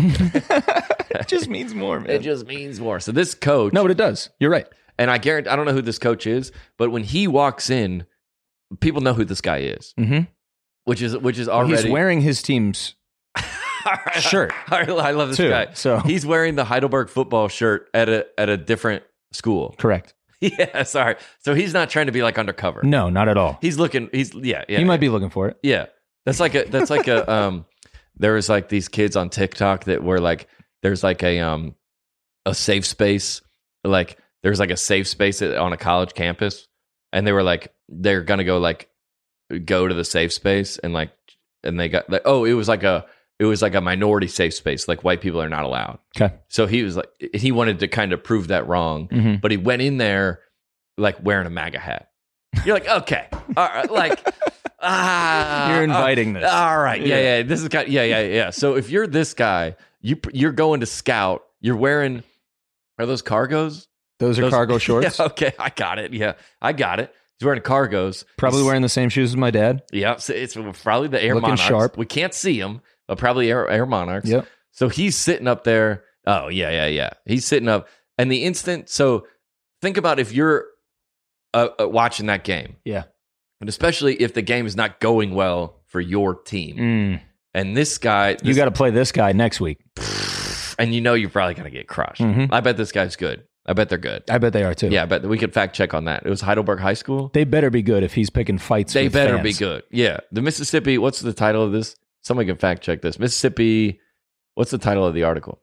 It just means more, man. it just means more. So this coach, No, but it does. You're right. and I guarantee, I don't know who this coach is, but when he walks in, people know who this guy is, Mm-hmm. which is, which is already. He's wearing his team's All right. shirt. All right, I love this too. guy. So He's wearing the Heidelberg football shirt at a, at a different school. correct. Yeah. Sorry. So he's not trying to be like undercover. No, not at all. He's looking. He's yeah. Yeah. he might be looking for it. Yeah. That's like a. That's like a. Um. There was like these kids on TikTok that were like. There's like a um. A safe space. Like there's like a safe space at, on a college campus, and they were like they're gonna go like go to the safe space and like and they got like oh it was like a it was like a minority safe space, like white people are not allowed. Okay. So he was like he wanted to kind of prove that wrong. Mm-hmm. But he went in there like wearing a MAGA hat. You're like, okay, all right, like, ah, You're inviting uh, this. All right, yeah, Yeah. yeah, this is kind, yeah, yeah, yeah. So if you're this guy, you you're going to scout. You're wearing are those cargos? Those are Those- cargo shorts. Yeah, okay, I got it. Yeah, I got it. He's wearing cargos. Probably He's- wearing the same shoes as my dad. Yeah, so it's probably the Air Looking Monarchs. sharp. We can't see him, but probably Air, Air Monarchs. Yep. So he's sitting up there. Oh, yeah, yeah, yeah. He's sitting up. And the instant, so think about if you're uh, uh, watching that game, Yeah. and especially if the game is not going well for your team. Mm. And this guy, You this- got to play this guy next week. and you know you're probably going to get crushed. Mhm. I bet this guy's good. I bet they're good. I bet they are too. Yeah, I bet we could fact check on that. It was Heidelberg High School. They better be good if he's picking fights. They with better fans. be good. Yeah. The Mississippi, what's the title of this? Somebody can fact check this. Mississippi, what's the title of the article?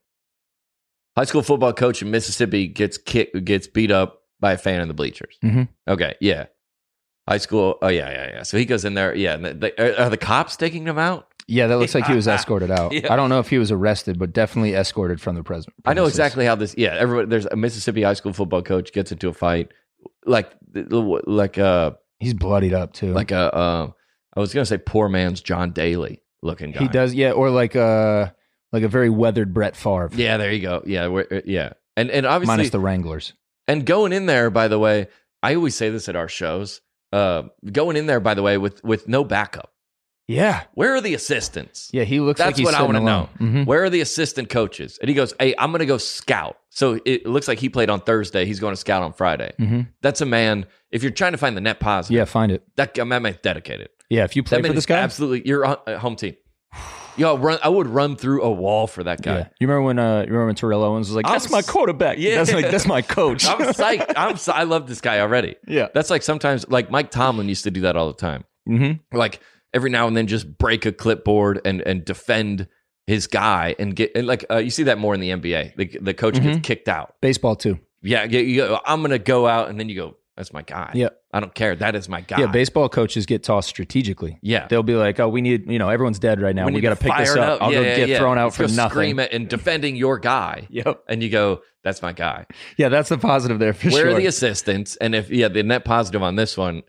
High school football coach in Mississippi gets kicked, gets beat up by a fan in the bleachers. Mhm. Okay. Yeah. High school. Oh, yeah, yeah, yeah. So he goes in there. Yeah. And the, the, are the cops taking him out? Yeah, that looks like he was escorted out. Yeah. I don't know if he was arrested, but definitely escorted from the president. I know exactly how this. Yeah. Everybody, there's a Mississippi high school football coach gets into a fight. Like, like, uh, He's bloodied up too. like a, uh, I was going to say poor man's John Daly looking guy. he does, yeah, or like a like a very weathered Brett Favre, Yeah, there you go. Yeah, we're, yeah, and and obviously, minus the Wranglers. and going in there. By the way, I always say this at our shows. Uh, going in there, by the way, with with no backup. Yeah, Where are the assistants? yeah, he looks like That's he's what I sitting want to know. alone. Mhm. Where are the assistant coaches? And he goes, "Hey, I'm going to go scout." So it looks like he played on Thursday. He's going to scout on Friday. Mhm. That's a man. If you're trying to find the net positive, Yeah, find it. that that man's dedicated. Yeah, if you play That for man this is guy, absolutely your uh, home team. Yo, run! I would run through a wall for that guy. yeah. You remember when uh, you remember when Terrell Owens was like, I'm "That's my s- quarterback." Yeah. that's like that's my coach. I'm psyched. I'm. si- I love this guy already. yeah. That's like sometimes, like Mike Tomlin used to do that all the time. Mm-hmm. Like every now and then, just break a clipboard and and defend his guy and get and like uh, you see that more in the N B A. The the coach Mhm. gets kicked out. Baseball too. Yeah, you, you go, I'm gonna go out, and then you go, "That's my guy." Yeah. I don't care. That is my guy. Yeah, baseball coaches get tossed strategically. Yeah. They'll be like, "Oh, we need, you know, everyone's dead right now. We, need got to pick this fire up. it I'll Yeah, go yeah, get yeah. thrown out Let's for go nothing." Scream it and defending your guy. Yep. And you go, "That's my guy." Yeah, that's the positive there for Where sure. are the assistants? And if yeah, the net positive on this one.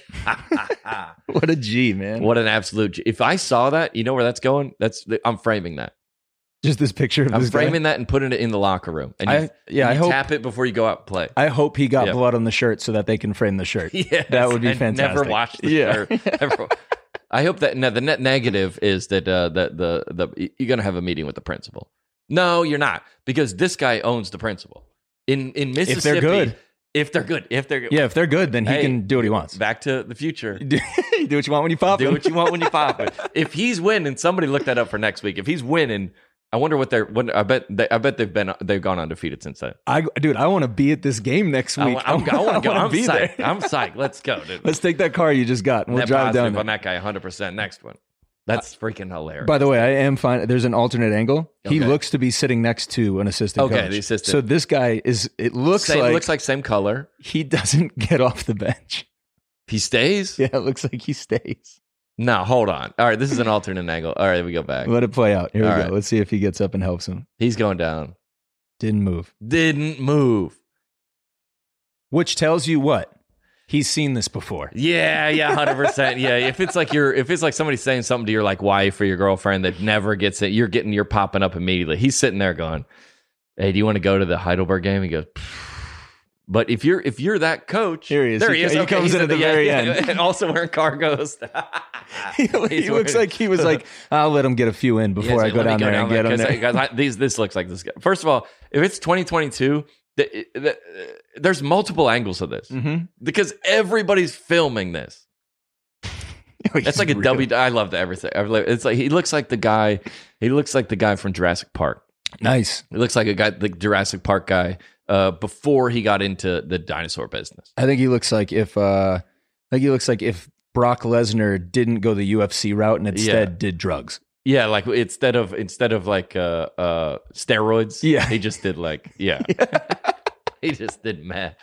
What a G, man. What an absolute! If I saw that, you know where that's going. That's I'm framing that. Just this picture of I'm this guy. framing that and putting it in the locker room. And you, I, yeah, and I you hope tap it before you go out and play. I hope he got Yeah. blood on the shirt so that they can frame the shirt. Yes, That would be and fantastic. Never watch the Yeah. shirt. Never- I hope that no, the net negative is that uh, that the the you're gonna have a meeting with the principal. No, you're not, because this guy owns the principal in in Mississippi. If they're good. If they're good, if they're good. Yeah, if they're good, then he Hey, can do what he wants. Back to the future. Do, do what you want when you pop Do him. what you want when you pop it. If he's winning, somebody look that up for next week. If he's winning, I wonder what they're. What, I bet. They, I bet they've been. They've gone undefeated since then. I, dude, I want to be at this game next week. I, want to go. wanna I'm be psyched. there. I'm psyched. Let's go, dude. Let's take that car you just got and we'll Net drive positive down there. on that guy, one hundred percent. Next one. That's freaking hilarious. By the way, I am fine. There's an alternate angle. He Okay. looks to be sitting next to an assistant Okay, coach. the assistant. So this guy is, it looks same, like, looks like same color. he doesn't get off the bench. He stays. Yeah, it looks like he stays. No, hold on. All right, this is an alternate angle. All right, we go back. Let it play out. Here we All go. right. Let's see if he gets up and helps him. He's going down. Didn't move. Didn't move. Which tells you what? He's seen this before. Yeah, yeah, one hundred percent. Yeah, if it's like you're, if it's like somebody saying something to your like wife or your girlfriend that never gets it, you're getting, you're popping up immediately. He's sitting there going, "Hey, do you want to go to the Heidelberg game?" He goes, "Pfft." But if you're if you're that coach, Here he is. There He he is. co- he Okay, comes he's in at the yeah, very yeah, end. and also wearing cargos. he He's he looks wearing- like he was like, I'll let him get a few in before Yeah, I so go let me down there and get him 'cause, there. hey, guys, I- these this looks like this guy. First of all, if it's twenty twenty-two, the, the, there's multiple angles of this Mhm. because everybody's filming this. That's like a W. I love the everything. I love- It's like he looks like the guy. He looks like the guy from Jurassic Park. Nice. He looks like a guy, the Jurassic Park guy, uh, before he got into the dinosaur business. I think he looks like if uh I think he looks like if Brock Lesnar didn't go the U F C route and instead Yeah. did drugs. Yeah, like instead of instead of like uh, uh, steroids, Yeah. he just did like yeah, he just did meth.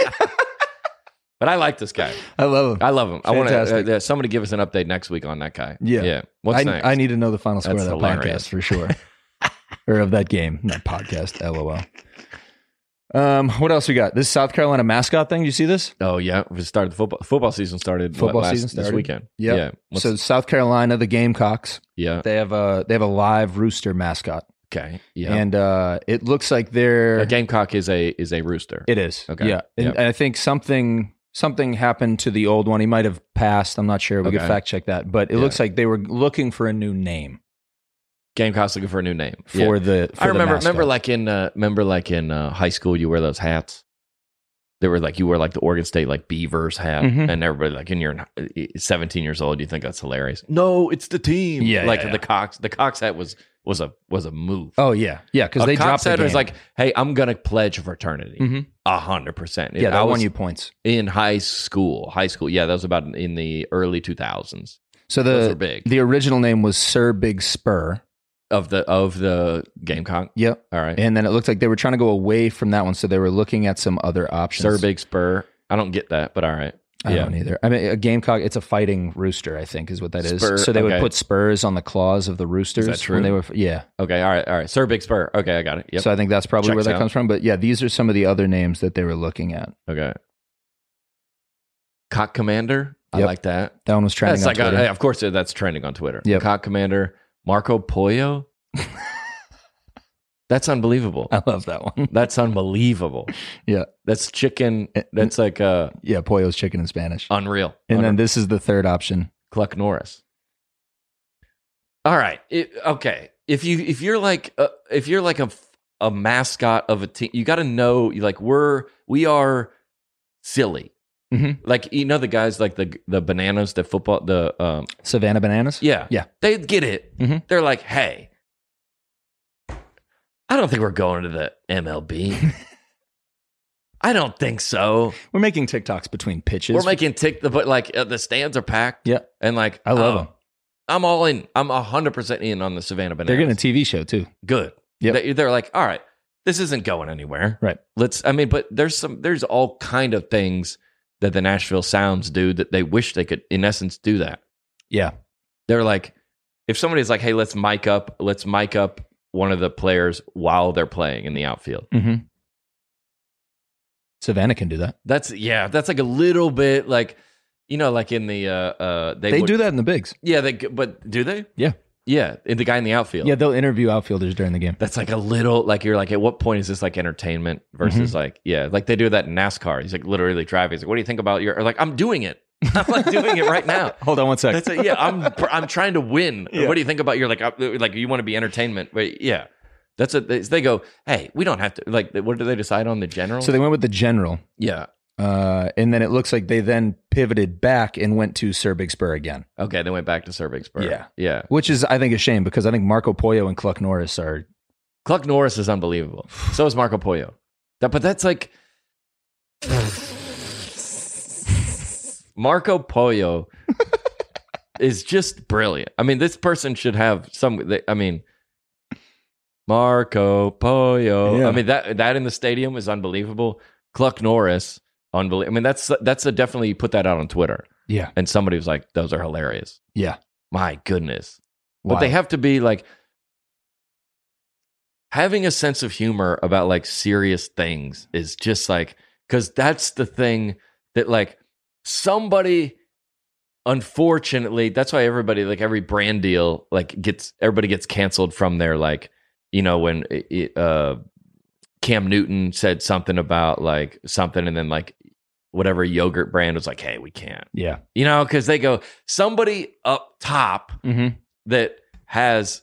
But I like this guy. I love him. I love him. I want Fantastic. to uh, somebody give us an update next week on that guy. Yeah. yeah. What's I, next? I need to know the final score That's of that hilarious. podcast for sure. Or of that game, not podcast. LOL. Um, what else we got? This South Carolina mascot thing. Did you see this? oh yeah, we started the football football season started. what, Football last- season started this weekend. Yep. Yeah, What's- So South Carolina, the Gamecocks, yeah, they have a they have a live rooster mascot, okay, yeah. and uh, it looks like they're a gamecock is a is a rooster. It is. Okay. Yeah. And, Yep. and I think something something happened to the old one. He might have passed. I'm not sure. We could Okay. fact check that. But it Yeah. looks like they were looking for a new name Gamecock's looking for a new name for Yeah. the for I the remember mascot. remember like in uh, remember like in uh, high school you wear those hats. They were like you wear like the Oregon State like Beavers hat, Mhm. and everybody like and you're seventeen years old, you think that's hilarious. No, it's the team. Yeah, like yeah, yeah. the Cox the Cox hat was was a was a move. Oh yeah. Yeah, because a they Cox dropped the hat game. was like, hey, I'm gonna pledge fraternity. Mhm. A hundred percent. Yeah, I that was won you points. in high school. High school, yeah, that was about in the early two thousands. So Those the are big. the original name was Sir Big Spur. Of the of the Gamecock. Yep. All right. And then it looked like they were trying to go away from that one, so they were looking at some other options. Sir Big Spur. I don't get that, but all right. I yeah. don't either. I mean, a gamecock. It's a fighting rooster, I think, is what that is. Spur, So they would okay. put spurs on the claws of the roosters. that true? When they were, yeah. Okay. All right. All right. Sir Big Spur. Okay, I got it. Yep. So I think that's probably Checks where that out. comes from. But yeah, these are some of the other names that they were looking at. okay. Cock Commander. I Yep. like that. That one was trending That's on like, Twitter. uh, of course, uh, that's trending on Twitter. Yep. Cock Commander. Marco Pollo. That's unbelievable. I love that one. That's unbelievable. Yeah. That's chicken. That's like uh, Yeah, Pollo's chicken in Spanish. unreal. And then Unreal. this is the third option. Cluck Norris. All right. It, okay. If you if you're like uh, if you're like a a mascot of a team, you got to know you like we're we are silly. Mhm. Like you know the guys like the the bananas, the football, the um Savannah Bananas? yeah Yeah. they get it. Mhm. They're like, hey, I don't think we're going to the M L B. I don't think so. We're making TikToks between pitches. We're making tick the but like uh, the stands are packed. Yeah. and like I love oh, them. I'm all in. I'm a hundred percent in on the Savannah Bananas. They're getting a T V show too. Good. Yep. They, they're like, all right, this isn't going anywhere. Right. Let's. I mean, but there's some. There's all kind of things that the Nashville Sounds do that they wish they could, in essence, do that. Yeah. They're like, if somebody's like, hey, let's mic up, let's mic up one of the players while they're playing in the outfield. Mm-hmm. Savannah can do that. That's yeah. That's like a little bit like, you know, like in the uh, uh they, They would, do that in the bigs. Yeah, they but do they? Yeah. Yeah, in the guy in the outfield. Yeah, they'll interview outfielders during the game. That's like a little like you're like at what point is this like entertainment versus like yeah like they do that in NASCAR. He's like literally driving. He's like, what do you think about your? Or like I'm doing it. I'm like doing it right now. Hold on one sec. That's it. Yeah, I'm I'm trying to win. Yeah. What do you think about your like uh, like you want to be entertainment? But yeah, That's a they, they go. Hey, we don't have to like. What do they decide on the general? So they went with the general. yeah. Uh, and then it looks like they then pivoted back and went to Sir Big Spur again, Okay, they went back to Sir Big Spur. Yeah. yeah. which is, I think, a shame because I think Marco Pollo and Cluck Norris are. Cluck Norris is unbelievable. So is Marco Pollo. That, but that's like Marco Pollo is just brilliant. I mean, this person should have some. They, I mean, Marco Pollo. Yeah. I mean that that in the stadium is unbelievable. Cluck Norris, unbelievable. I mean, that's that's a definitely put that out on Twitter, Yeah. and somebody was like, "Those are hilarious." Yeah. My goodness. But Wow. they have to be like having a sense of humor about like serious things is just like, because that's the thing that like somebody, unfortunately, that's why everybody, like every brand deal, like gets, everybody gets canceled from their like, you know, when it, uh, Cam Newton said something about like something and then like whatever yogurt brand was like, hey, we can't, Yeah. you know, because they go, somebody up top Mm-hmm. that has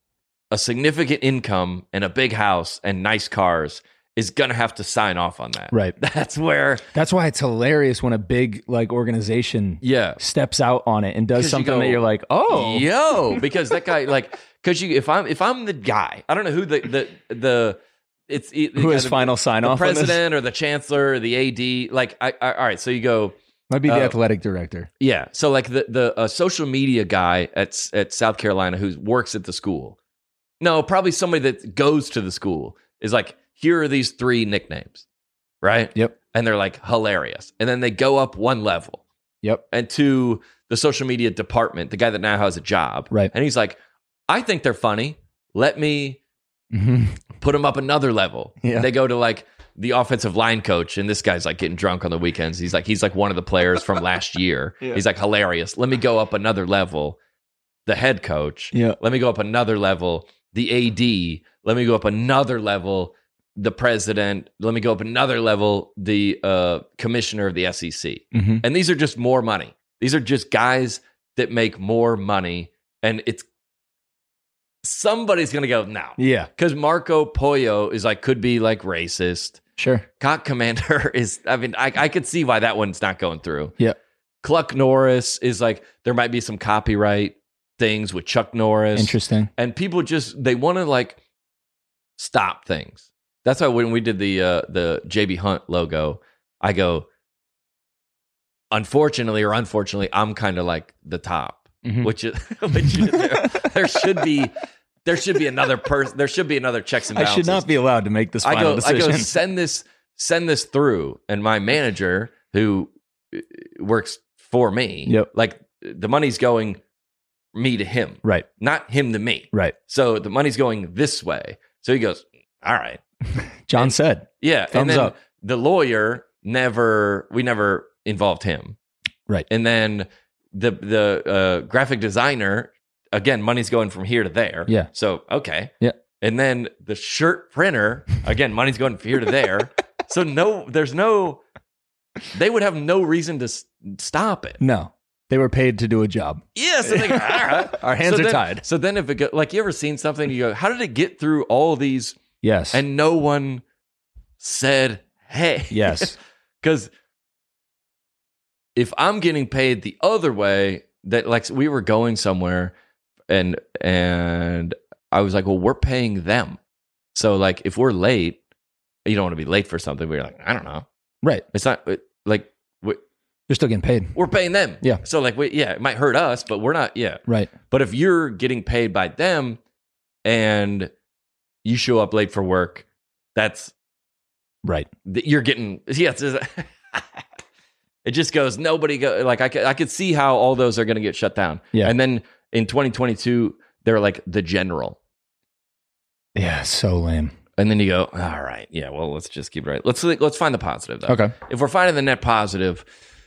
a significant income and a big house and nice cars is gonna have to sign off on that. Right. That's where, That's why it's hilarious when a big like organization yeah, steps out on it and does 'Cause you something go, that you're like, oh, yo, because that guy, like, because you, if I'm, if I'm the guy, I don't know who the the the it's it, who has the, final sign the off on this? president or the chancellor or the A D. Like, I, I all right, so you go. Might be the Uh, athletic director. Yeah. So like the the uh, social media guy at at South Carolina who works at the school. No, probably somebody that goes to the school is like, here are these three nicknames, right? Yep. And they're like hilarious. And then they go up one level Yep. and to the social media department, the guy that now has a job. Right. And he's like, I think they're funny. Let me Mm-hmm. put them up another level. Yeah. They go to like the offensive line coach, and this guy's like getting drunk on the weekends. He's like, he's like one of the players from last year. Yeah. He's like hilarious. Let me go up another level. The head coach. Yeah. Let me go up another level. The A D. Let me go up another level. The president. Let me go up another level. The uh, commissioner of the S E C. Mm-hmm. And these are just more money. These are just guys that make more money, and it's somebody's gonna go no. Yeah. Because Marco Pollo is like, could be like racist. Sure. Cock Commander is, I mean, I, I could see why that one's not going through. Yeah. Cluck Norris is like, there might be some copyright things with Chuck Norris. Interesting. And people just, they want to like stop things. That's why when we did the uh, the J B Hunt logo, I go, unfortunately or unfortunately, I'm kind of like the top. Mhm. Which is, which is there, there should be, there should be another person. There should be another checks and I balances. should not be allowed to make this I final go, I decision. go, send this, send this through, and my manager who uh, works for me, Yep. like the money's going me to him, Right. not him to me. Right. So the money's going this way. So he goes, all right, John And- said. yeah. Thumbs and then up. the lawyer never, we never involved him. Right. And then the the uh, graphic designer, again, money's going from here to there. Yeah. So okay. Yeah. And then the shirt printer, again, money's going from here to there. So no, there's no. They would have no reason to s- stop it. No. They were paid to do a job. Yeah. So they go, all right. Our hands So are then- tied. So then, if it go, like you ever seen something, you go, how did it get through all these? Yes. And no one said, hey. yes. Because if I'm getting paid the other way, that like we were going somewhere and and I was like, well, we're paying them. So like if we're late, you don't want to be late for something, but you're like, I don't know. Right. It's not it- like we, You're still getting paid. we're paying them. Yeah. So like we, yeah, it might hurt us, but we're not, yeah. Right. But if you're getting paid by them and you show up late for work, that's Right. that you're getting, yeah, it's, it just goes, nobody go, like I could, I could see how all those are going to get shut down. Yeah. And then in twenty twenty-two, they're like the general. Yeah. So lame. And then you go, all right, yeah, well, let's just keep it right. Let's, let's find the positive though. Okay. If we're finding the net positive,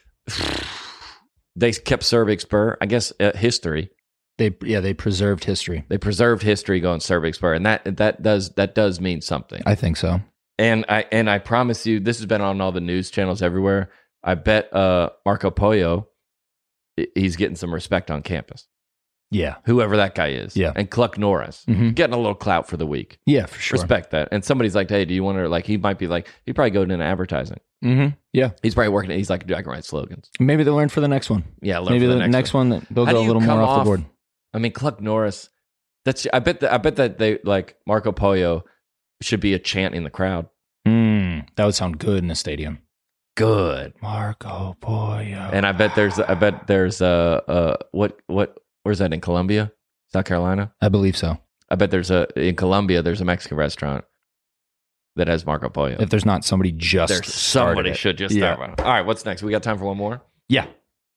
they kept Cervix Spur, I guess, uh, history. They yeah they preserved history. They preserved history going Cervix Spur. And that, that does, that does mean something. I think so. And I and I promise you, this has been on all the news channels everywhere. I bet uh, Marco Pollo, he's getting some respect on campus. Yeah. Whoever that guy is. Yeah. And Cluck Norris. Mhm. Getting a little clout for the week. Yeah, for sure. Respect that. And somebody's like, hey, do you want to, like, he might be like, he probably go into advertising. Mm-hmm. Yeah. He's probably working, he's like, I can write slogans. Maybe they'll learn for the next one. Yeah, learn Maybe for the, the next, one, one they'll How go do a you little more come off, off- the board. I mean, Cluck Norris, that's, I bet that, I bet that they, like, Marco Pollo should be a chant in the crowd. Mm, that would sound good in a stadium. Good. Marco Pollo. And I bet there's, I bet there's, uh, uh, what, what, where's that in Columbia? South Carolina? I believe so. I bet there's a, in Columbia, there's a Mexican restaurant that has Marco Pollo. If there's not somebody just There's started somebody it. should just Yeah. start one. All right, what's next? We got time for one more? Yeah.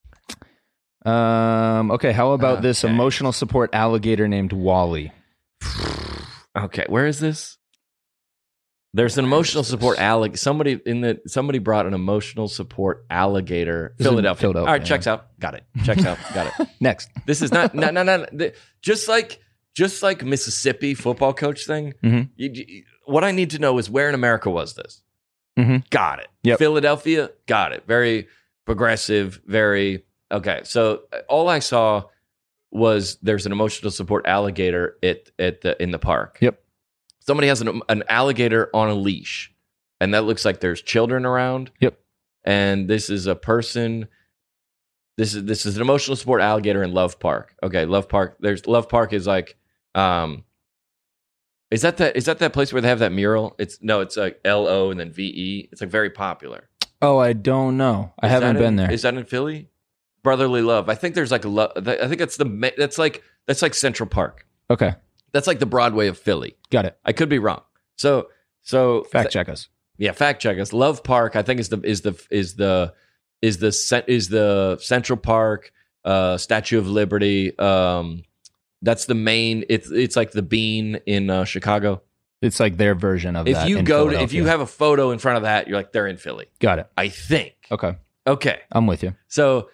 Um. Okay. How about this Okay. emotional support alligator named Wally? Okay, where is this? There's an emotional support alligator. Somebody in the somebody brought an emotional support alligator. This is in Philadelphia. Philadelphia, All right, yeah. checks out. Got it. Checks out. Got it. Next. This is not no no no. no. Just like just like Mississippi football coach thing. Mhm. You, you- what I need to know is where in America was this? Mhm. Got it. Yep. Philadelphia. Got it. Very progressive. Very okay. So uh, all I saw was there's an emotional support alligator at at the in the park. Yep. Somebody has an an alligator on a leash, and that looks like there's children around. Yep. And this is a person. This is this is an emotional support alligator in Love Park. Okay, Love Park. There's Love Park is like, um, is that that is that that place where they have that mural? It's no, it's like L O and then V E. It's like very popular. Oh, I don't know. I Is haven't that been in- there. Is that in Philly? Brotherly Love. I think there's like a love. I think that's the ma- that's like that's like Central Park. Okay. That's like the Broadway of Philly. Got it. I could be wrong. So so Fact check us. yeah, fact check us. Love Park, I think is the is the is the is the cent- is the Central Park uh, Statue of Liberty. Um, that's the main. It's it's like the Bean in uh, Chicago. It's like their version of If that. you in go to if you Philadelphia. have a photo in front of that, you're like they're in Philly. Got it. I think. Okay. Okay. I'm with you. So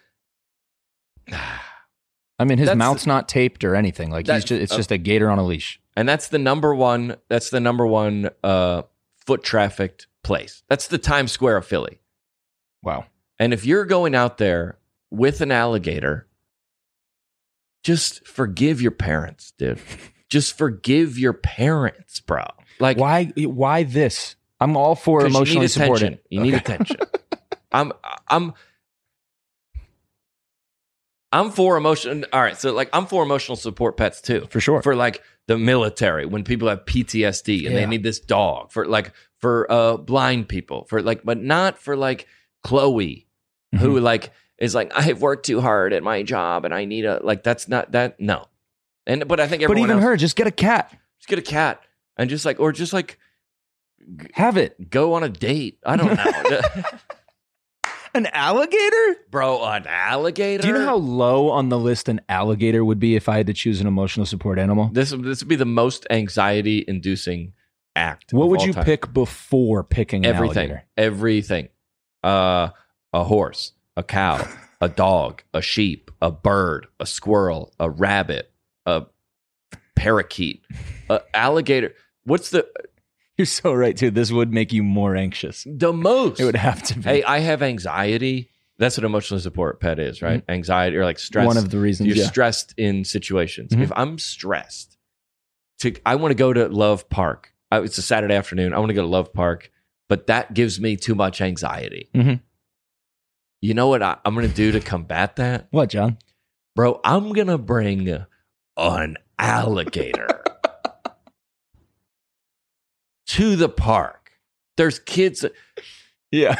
I mean, his That's- mouth's not taped or anything. Like he's That- just, it's uh, just a gator on a leash. and that's the number one. That's the number one uh, foot trafficked place. That's the Times Square of Philly. Wow. And if you're going out there with an alligator, just forgive your parents, dude. Just forgive your parents, bro. Like, Why? Why this? I'm all for 'cause you emotionally need attention. supported. You need Okay. attention. I'm, I'm, I'm for emotion. All right, so like, I'm for emotional support pets too. For sure. For like the military, when people have P T S D and they Yeah. need this dog. For like for uh blind people. For like, but not for like Chloe, who Mm-hmm. like is like, I've worked too hard at my job and I need a like. That's not that. No. And but I think But everyone even else, her, just get a cat. just get a cat and just like or just like Have it. go on a date. I don't know. An alligator? Bro, an alligator. Do you know how low on the list an alligator would be if I had to choose an emotional support animal? this this would be the most anxiety inducing act? What of would all you time. pick before picking an Everything. alligator? Everything. Uh, a horse, a cow, a dog, a sheep, a bird, a squirrel, a rabbit, a parakeet, a alligator. What's the You're so right, too. This would make you more anxious. the most? It would have to be. Hey, I have anxiety. That's what emotional support pet is, right? Anxiety or like stress. One of the reasons, You're yeah. stressed in situations. Mhm. If I'm stressed, to I want to go to Love Park. I, it's a Saturday afternoon. I want to go to Love Park, but that gives me too much anxiety. Mhm. You know what I, I'm going to do to combat that? What, John? Bro, I'm going to bring an alligator to the park. There's kids. Yeah.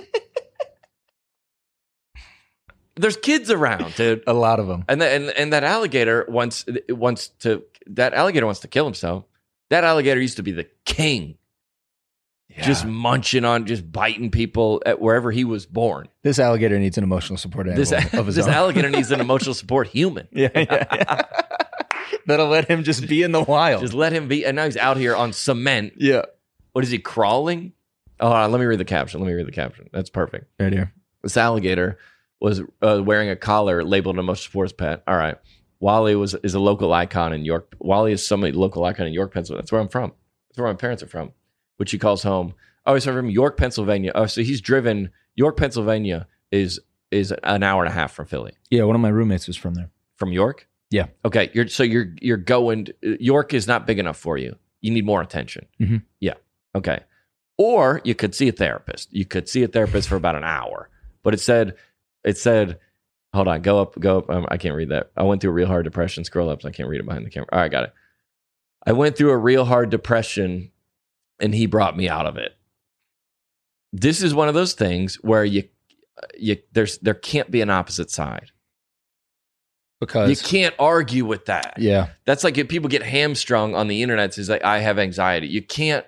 There's kids around, dude. A lot of them. And that and, and that alligator wants wants to that alligator wants to kill himself. That alligator used to be the king, just munching on, just biting people at wherever he was born. This alligator needs an emotional support animal This of his this own. alligator needs an emotional support human. Yeah, yeah, yeah. That'll let him just be in the wild. Just let him be. And now he's out here on cement. yeah. What is he crawling? Oh, hold on, let me read the caption. Let me read the caption. That's perfect. Right here. This alligator was uh, wearing a collar labeled emotional support pet. All right. Wally was is a local icon in York. Wally is somebody local icon in York, Pennsylvania. That's where I'm from. That's where my parents are from, which he calls home. Oh, he's from York, Pennsylvania. Oh, so he's driven. York, Pennsylvania is is an hour and a half from Philly. Yeah, one of my roommates was from there. From York? Yeah. Okay. You're so you're you're going. York is not big enough for you. You need more attention. Mhm. Yeah. Okay. Or you could see a therapist. You could see a therapist for about an hour. But it said, it said, hold on, go up, go up. Um, I can't read that. I went through a real hard depression. Scroll up, so I can't read it behind the camera. All right, got it. I went through a real hard depression, and he brought me out of it. This is one of those things where you, you there's there can't be an opposite side. Because you can't argue with that. Yeah. That's like if people get hamstrung on the internet. Says like, I have anxiety. You can't.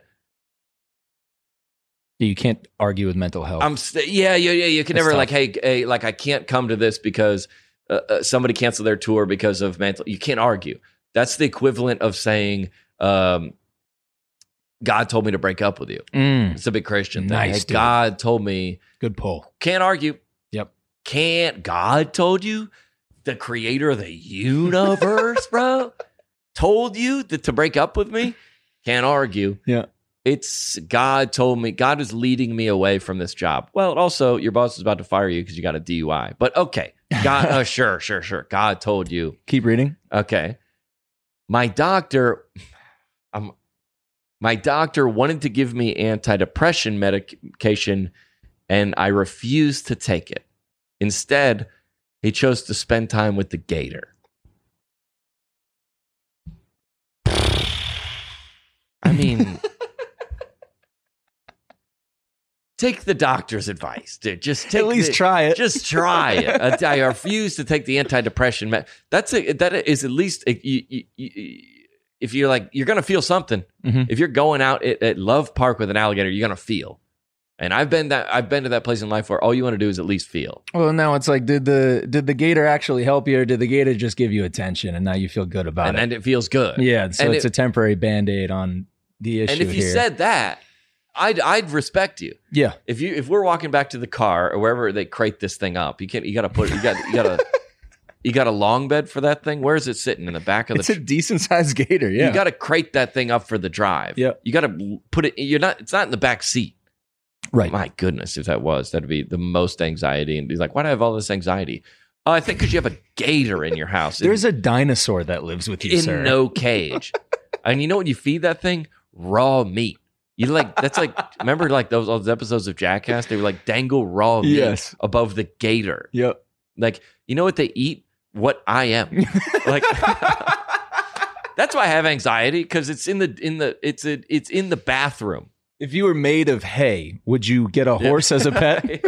You can't argue with mental health. I'm st- yeah, yeah, yeah. You can That's never tough. like, hey, hey, like I can't come to this because uh, uh, somebody canceled their tour because of mental. You can't argue. That's the equivalent of saying, um, God told me to break up with you. Mm, It's a big Christian thing. Nice, Hey, dude. God told me. good pull. Can't argue. Yep. Can't. God told you, the creator of the universe, bro, told you that to break up with me. Can't argue. Yeah. It's God told me, God is leading me away from this job. Well, also, your boss is about to fire you because you got a D U I. But okay, God, uh, sure, sure, sure. God told you. Keep reading. Okay. My doctor, um, my doctor wanted to give me antidepressant medication, and I refused to take it. Instead, he chose to spend time with the gator. I mean... Take the doctor's advice, dude. Just take At least the- try it. Just try it. I, I refuse to take the antidepressant. Med- That's a, that is at least you, you, you, if you're like you're gonna feel something. Mhm. If you're going out at, at Love Park with an alligator, you're gonna feel. And I've been that I've been to that place in life where all you want to do is at least feel. Well, now it's like, did the did the gator actually help you, or did the gator just give you attention, and now you feel good about And it? then it feels good. Yeah. So And it's it- a temporary Band-Aid on the issue And if you here. said that, I'd I'd respect you. yeah. If you if we're walking back to the car or wherever they crate this thing up, you can't you gotta put you got you gotta you got a long bed for that thing? Where is it sitting? In the back of the It's a decent sized gator. Yeah. You got to crate that thing up for the drive. Yeah. You got to put it. You're not. It's not in the back seat. right. My goodness, if that was, that'd be the most anxiety. And he's like, "Why do I have all this anxiety?" Oh, I think because you have a gator in your house. There's a dinosaur that lives with you, in sir. no cage. And you know what you feed that thing? Raw meat. You like that's like remember like those those episodes of Jackass? They were like dangle raw meat Yes. above the gator. Yep. Like you know what they eat? What I am. Like. That's why I have anxiety because it's in the in the it's a, it's in the bathroom. If you were made of hay, would you get a horse as a pet?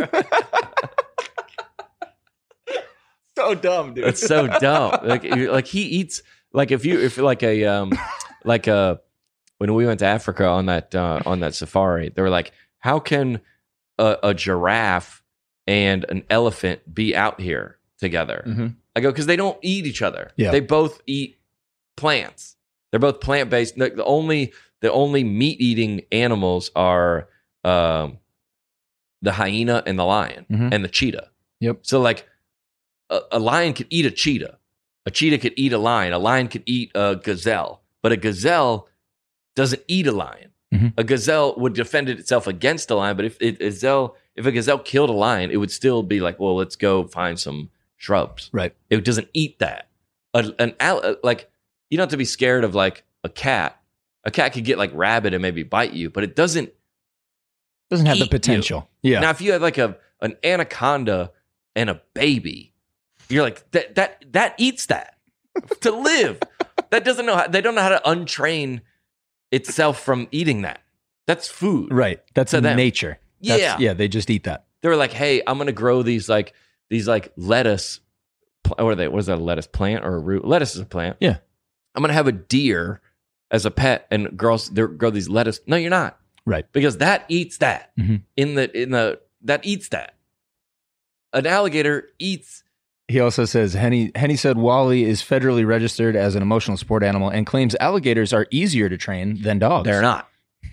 So dumb, dude. It's so dumb. Like you- like he eats like if you if like a um like a when we went to Africa on that uh, on that safari, they were like, how can a, a giraffe and an elephant be out here together? Mhm. I go because they don't eat each other. Yeah. They both eat plants. They're both plant based. The, the only the only meat eating animals are um, the hyena and the lion Mhm. and the cheetah. Yep. So like a, a lion could eat a cheetah. A cheetah could eat a lion. A lion could eat a gazelle. But a gazelle doesn't eat a lion. Mhm. A gazelle would defend itself against a lion. But if it, a gazelle, if a gazelle killed a lion, it would still be like, well, let's go find some shrubs. Right. It doesn't eat that. A, an al- like you don't have to be scared of like a cat. A cat could get like rabid and maybe bite you, but it doesn't. Doesn't have eat the you. potential. Yeah. Now, if you had like a an anaconda and a baby, you're like that that that eats that to live. That doesn't know how they don't know how to untrain itself from eating that. That's food. right. That's To them. nature. That's- Yeah. Yeah. They just eat that. They were like, hey, I'm gonna grow these like these like lettuce. pl- What are they? What is that? A lettuce plant or a root? Lettuce is a plant. Yeah. I'm gonna have a deer as a pet and girls they grow these lettuce. No, you're not. Right. Because that eats that Mhm. in the in the that eats that. An alligator eats. He also says Henny Henny said Wally is federally registered as an emotional support animal and claims alligators are easier to train than dogs. They're not.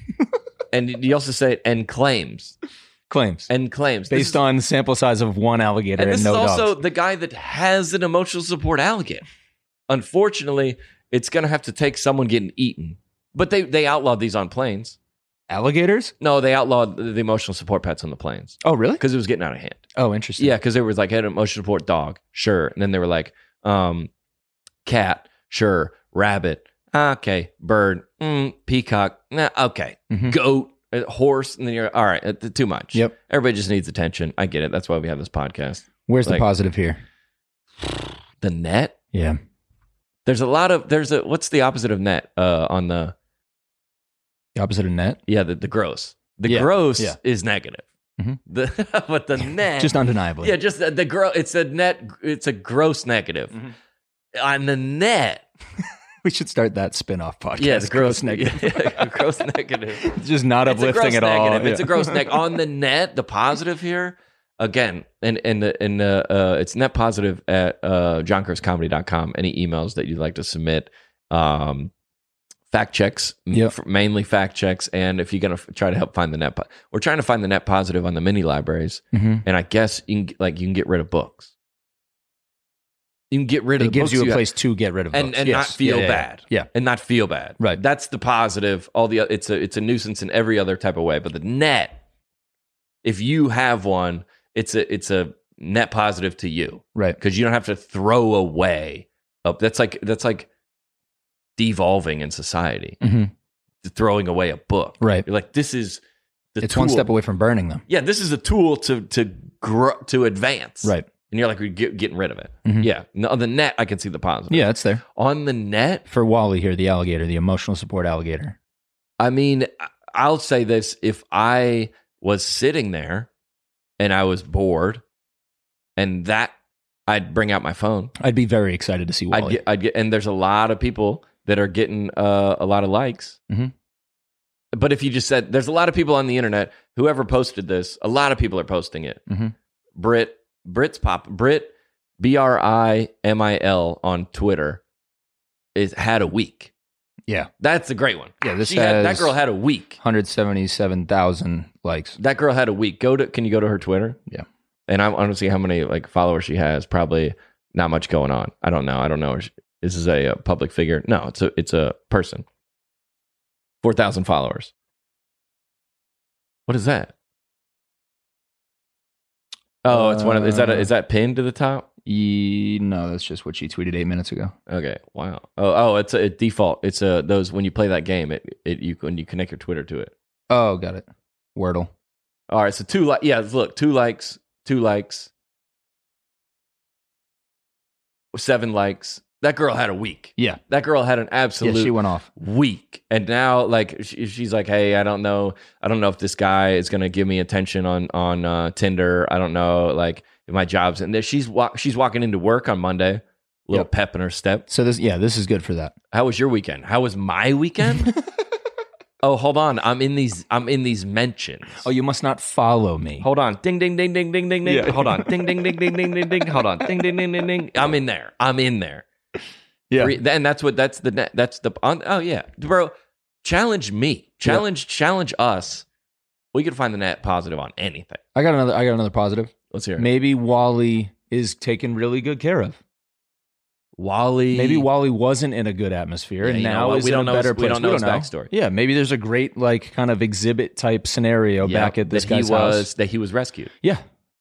And you also say and claims Claims. and claims This Based is- on sample size of one alligator and and, this no is also dogs. the guy that has an emotional support alligator. Unfortunately, it's going to have to take someone getting eaten. But they they outlawed these on planes. Alligators? No, they outlawed the the emotional support pets on the planes Oh, really? because it was getting out of hand. Oh, interesting. Yeah, because it was like, had an emotional support dog, sure. And then they were like, um, cat, sure. Rabbit, okay. Bird, mm, peacock, nah, okay. Mhm. Goat, uh, horse, and then you're all right. Uh, too much. Yep. Everybody just needs attention. I get it. That's why we have this podcast. Where's Like- the positive here? The net. Yeah. There's a lot of there's a what's the opposite of net uh, on the The opposite of net? yeah the, the gross. The Yeah, gross yeah. is negative. Mhm. The but the net Just undeniably. yeah just the, the gross. It's a net. It's a gross negative. Mhm. On the net. We should start that spin-off podcast. Yeah, the gross, negative. Yeah, gross negative. It's just not It's a uplifting gross at all. negative. It's Yeah. a gross neg. On the net, the positive here again, and and the and the uh, it's net positive at uh, john curse comedy dot com. Any emails that you'd like to submit, um, fact checks, m- Yep. f- mainly fact checks, and if you're gonna f- try to help find the net, po- we're trying to find the net positive on the mini libraries, Mhm. and I guess you can, like you can get rid of books. You can get rid of It gives books you a have- place to get rid of and books. and Yes. not feel Yeah, yeah, bad. Yeah. and not feel bad. Right. That's the positive. All the it's a it's a nuisance in every other type of way. But the net, if you have one, it's a it's a net positive to you Right. because you don't have to throw away. Up that's like that's like devolving in society, Mhm. throwing away a book. Right. You're like this is the It's tool. one step away from burning them. Yeah, this is a tool to to grow to advance. Right. And you're like we're get, getting rid of it. Mhm. Yeah. No, on the net, I can see the positive. Yeah, it's there. On the net, For Wally here, the alligator, the emotional support alligator. I mean, I'll say this: if I was sitting there and I was bored, and that, I'd bring out my phone. I'd be very excited to see Wally. I'd get, I'd get, and there's a lot of people that are getting uh, a lot of likes. Mhm. But if you just said, there's a lot of people on the internet. Whoever posted this, a lot of people are posting it. Mhm. Brit, Brit's pop, Brit, B R I M I L on Twitter, is had a week. Yeah. That's a great one. Yeah, this She had, that has- girl had a week. one hundred seventy-seven thousand likes. That girl had a week. Go to. Can you go to her Twitter? Yeah. And I want to see how many like followers she has. Probably not much going on. I don't know. I don't know. if she- This is a, a public figure. No, it's a it's a person. Four thousand followers. What is that? Oh, it's one of. Is that a, is that pinned to the top? Ye, no, that's just what she tweeted eight minutes ago. Okay. Wow. Oh, oh, it's a it default. It's a those when you play that game. It it you when you connect your Twitter to it. Oh, got it. Wordle. All right. So two like yeah. Look, two likes. Two likes. Seven likes. That girl had a week. Yeah. That girl had an absolute Yeah, she went off. week, and now like she, she's like, hey, I don't know, I don't know if this guy is gonna give me attention on on uh, Tinder. I don't know, like if my job's and she's wa- she's walking into work on Monday, little Yep. pep in her step. So this, yeah, this is good for that. How was your weekend? How was my weekend? Oh, hold on, I'm in these I'm in these mentions. Oh, you must not follow me. Hold on, ding ding ding ding ding ding ding. Yeah. Hold on, ding ding ding ding ding ding ding. Hold on, ding ding ding ding ding. I'm in there. I'm in there. Yeah. Re- and that's what that's the net that's the on, oh yeah bro, challenge me, challenge challenge us. We could find the net positive on anything. I got another. I got another positive. Let's hear it. Maybe Wally is taken really good care of. Wally, Maybe Wally wasn't in a good atmosphere, Yeah, and you know now what? is We in don't a know better his- we place. don't know his backstory. Yeah, maybe there's a great like kind of exhibit type scenario Yep, back at this that guy's he was house. that he was rescued. Yeah.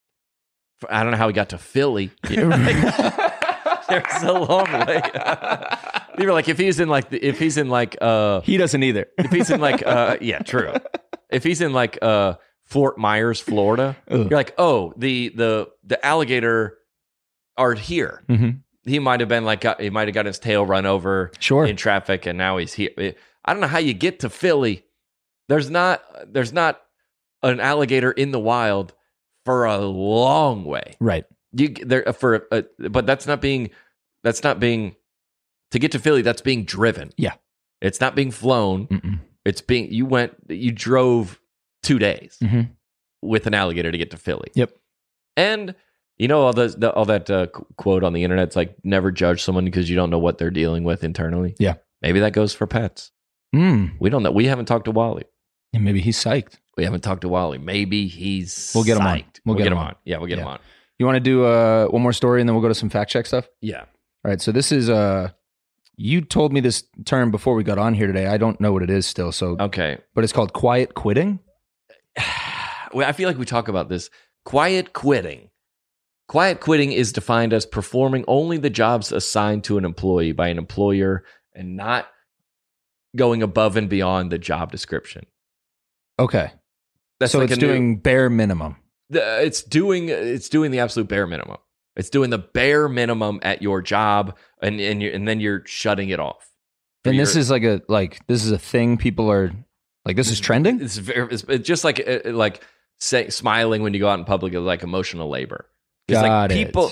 I don't know how he got to Philly. There's a long way. You were like if he's in like the, if he's in like uh He doesn't either. if he's in like uh yeah true if he's in like uh Fort Myers, Florida, Ugh. you're like, oh, the the the alligator are here. Mhm. He might have been like got, he might have got his tail run over Sure. in traffic, and now he's here. I don't know how you get to Philly. There's not there's not an alligator in the wild for a long way. Right. You there for a, but that's not being that's not being to get to Philly. That's being driven. Yeah. It's not being flown. Mm-mm. It's being you went you drove two days Mhm. with an alligator to get to Philly. Yep. And you know all those the, all that uh, qu- quote on the internet. It's like never judge someone because you don't know what they're dealing with internally. Yeah. Maybe that goes for pets. Mm. We don't know. We haven't talked to Wally. And maybe he's psyched. We haven't talked to Wally. Maybe he's We'll get him on. psyched. We'll We'll, get get him him on. on. Yeah, we'll get him Yeah. on. You want to do uh, one more story and then we'll go to some fact check stuff? Yeah. All right. So this is uh you told me this term before we got on here today. I don't know what it is still. So Okay. but it's called quiet quitting. Well, I feel like we talk about this quiet quitting. quiet quitting is defined as performing only the jobs assigned to an employee by an employer and not going above and beyond the job description. Okay. That's so like it's a new- doing bare minimum. the, it's doing it's doing the absolute bare minimum. It's doing the bare minimum at your job, and and you and then you're shutting it off. For And this your- is like a like this is a thing people are like this is trending? It's very it's, it's just like uh, like say, smiling when you go out in public is like emotional labor. It's Got like it. people.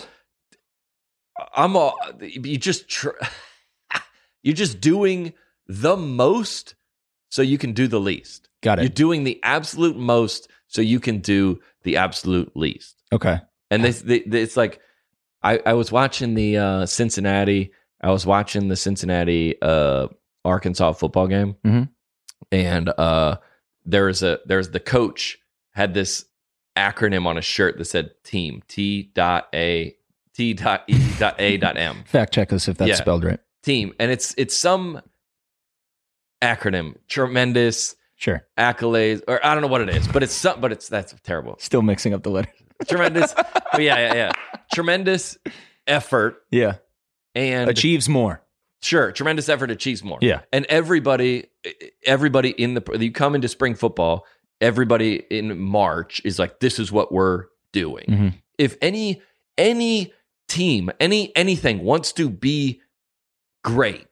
I'm all you just tr- you're just doing the most so you can do the least. Got You're it. doing the absolute most so you can do the absolute least. Okay. And this, they, they, it's like I, I was watching the uh, Cincinnati. I was watching the Cincinnati uh, Arkansas football game, Mhm. and uh, there's a there's the coach had this acronym on a shirt that said team T dot A T dot E dot A dot M Fact check us if that's Yeah. spelled right. team, and it's it's some acronym, tremendous Sure. accolades, or I don't know what it is, but it's some, but it's that's terrible. Still mixing up the letters. Tremendous, oh, yeah, yeah, yeah. Tremendous effort Yeah. and Achieves more. sure, tremendous effort achieves more. Yeah. And everybody, everybody in the you come into spring football, everybody in March is like, this is what we're doing. Mhm. If any any team, any anything wants to be great,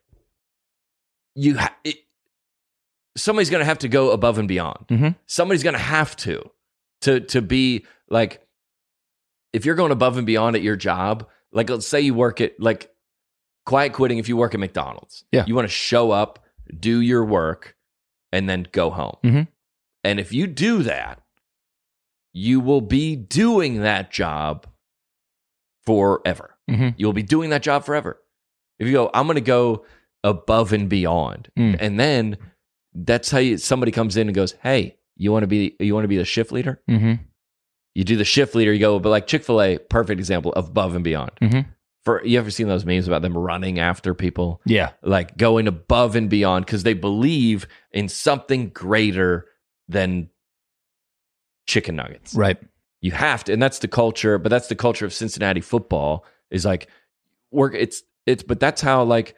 you ha- it, somebody's going to have to go above and beyond. Mhm. Somebody's going to have to to to be like, if you're going above and beyond at your job, like let's say you work at like quiet quitting. If you work at McDonald's, Yeah. you want to show up, do your work, and then go home. Mhm. And if you do that, you will be doing that job forever. Mhm. You'll be doing that job forever. If you go, I'm going to go above and beyond, Mm. and then that's how you, somebody comes in and goes, "Hey, you want to be you want to be the shift leader?" Mhm. You do the shift leader. You go, but like Chick-fil-A, perfect example of above and beyond. Mhm. For you ever seen those memes about them running after people, Yeah. like going above and beyond because they believe in something greater than chicken nuggets. Right. You have to, and that's the culture. But that's the culture of Cincinnati football. Is like work. It's it's, but that's how like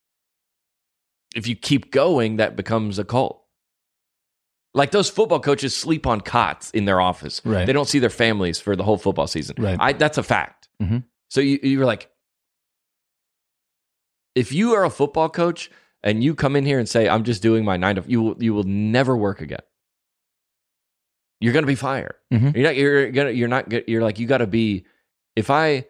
if you keep going, that becomes a cult. Like those football coaches sleep on cots in their office. Right. They don't see their families for the whole football season. Right. I, that's a fact. Mhm. So you, you're like, if you are a football coach and you come in here and say, "I'm just doing my nine to," you will you will never work again. You're going to be fired. Mhm. You're not. You're gonna. You're not. go- You're like you got to be. If I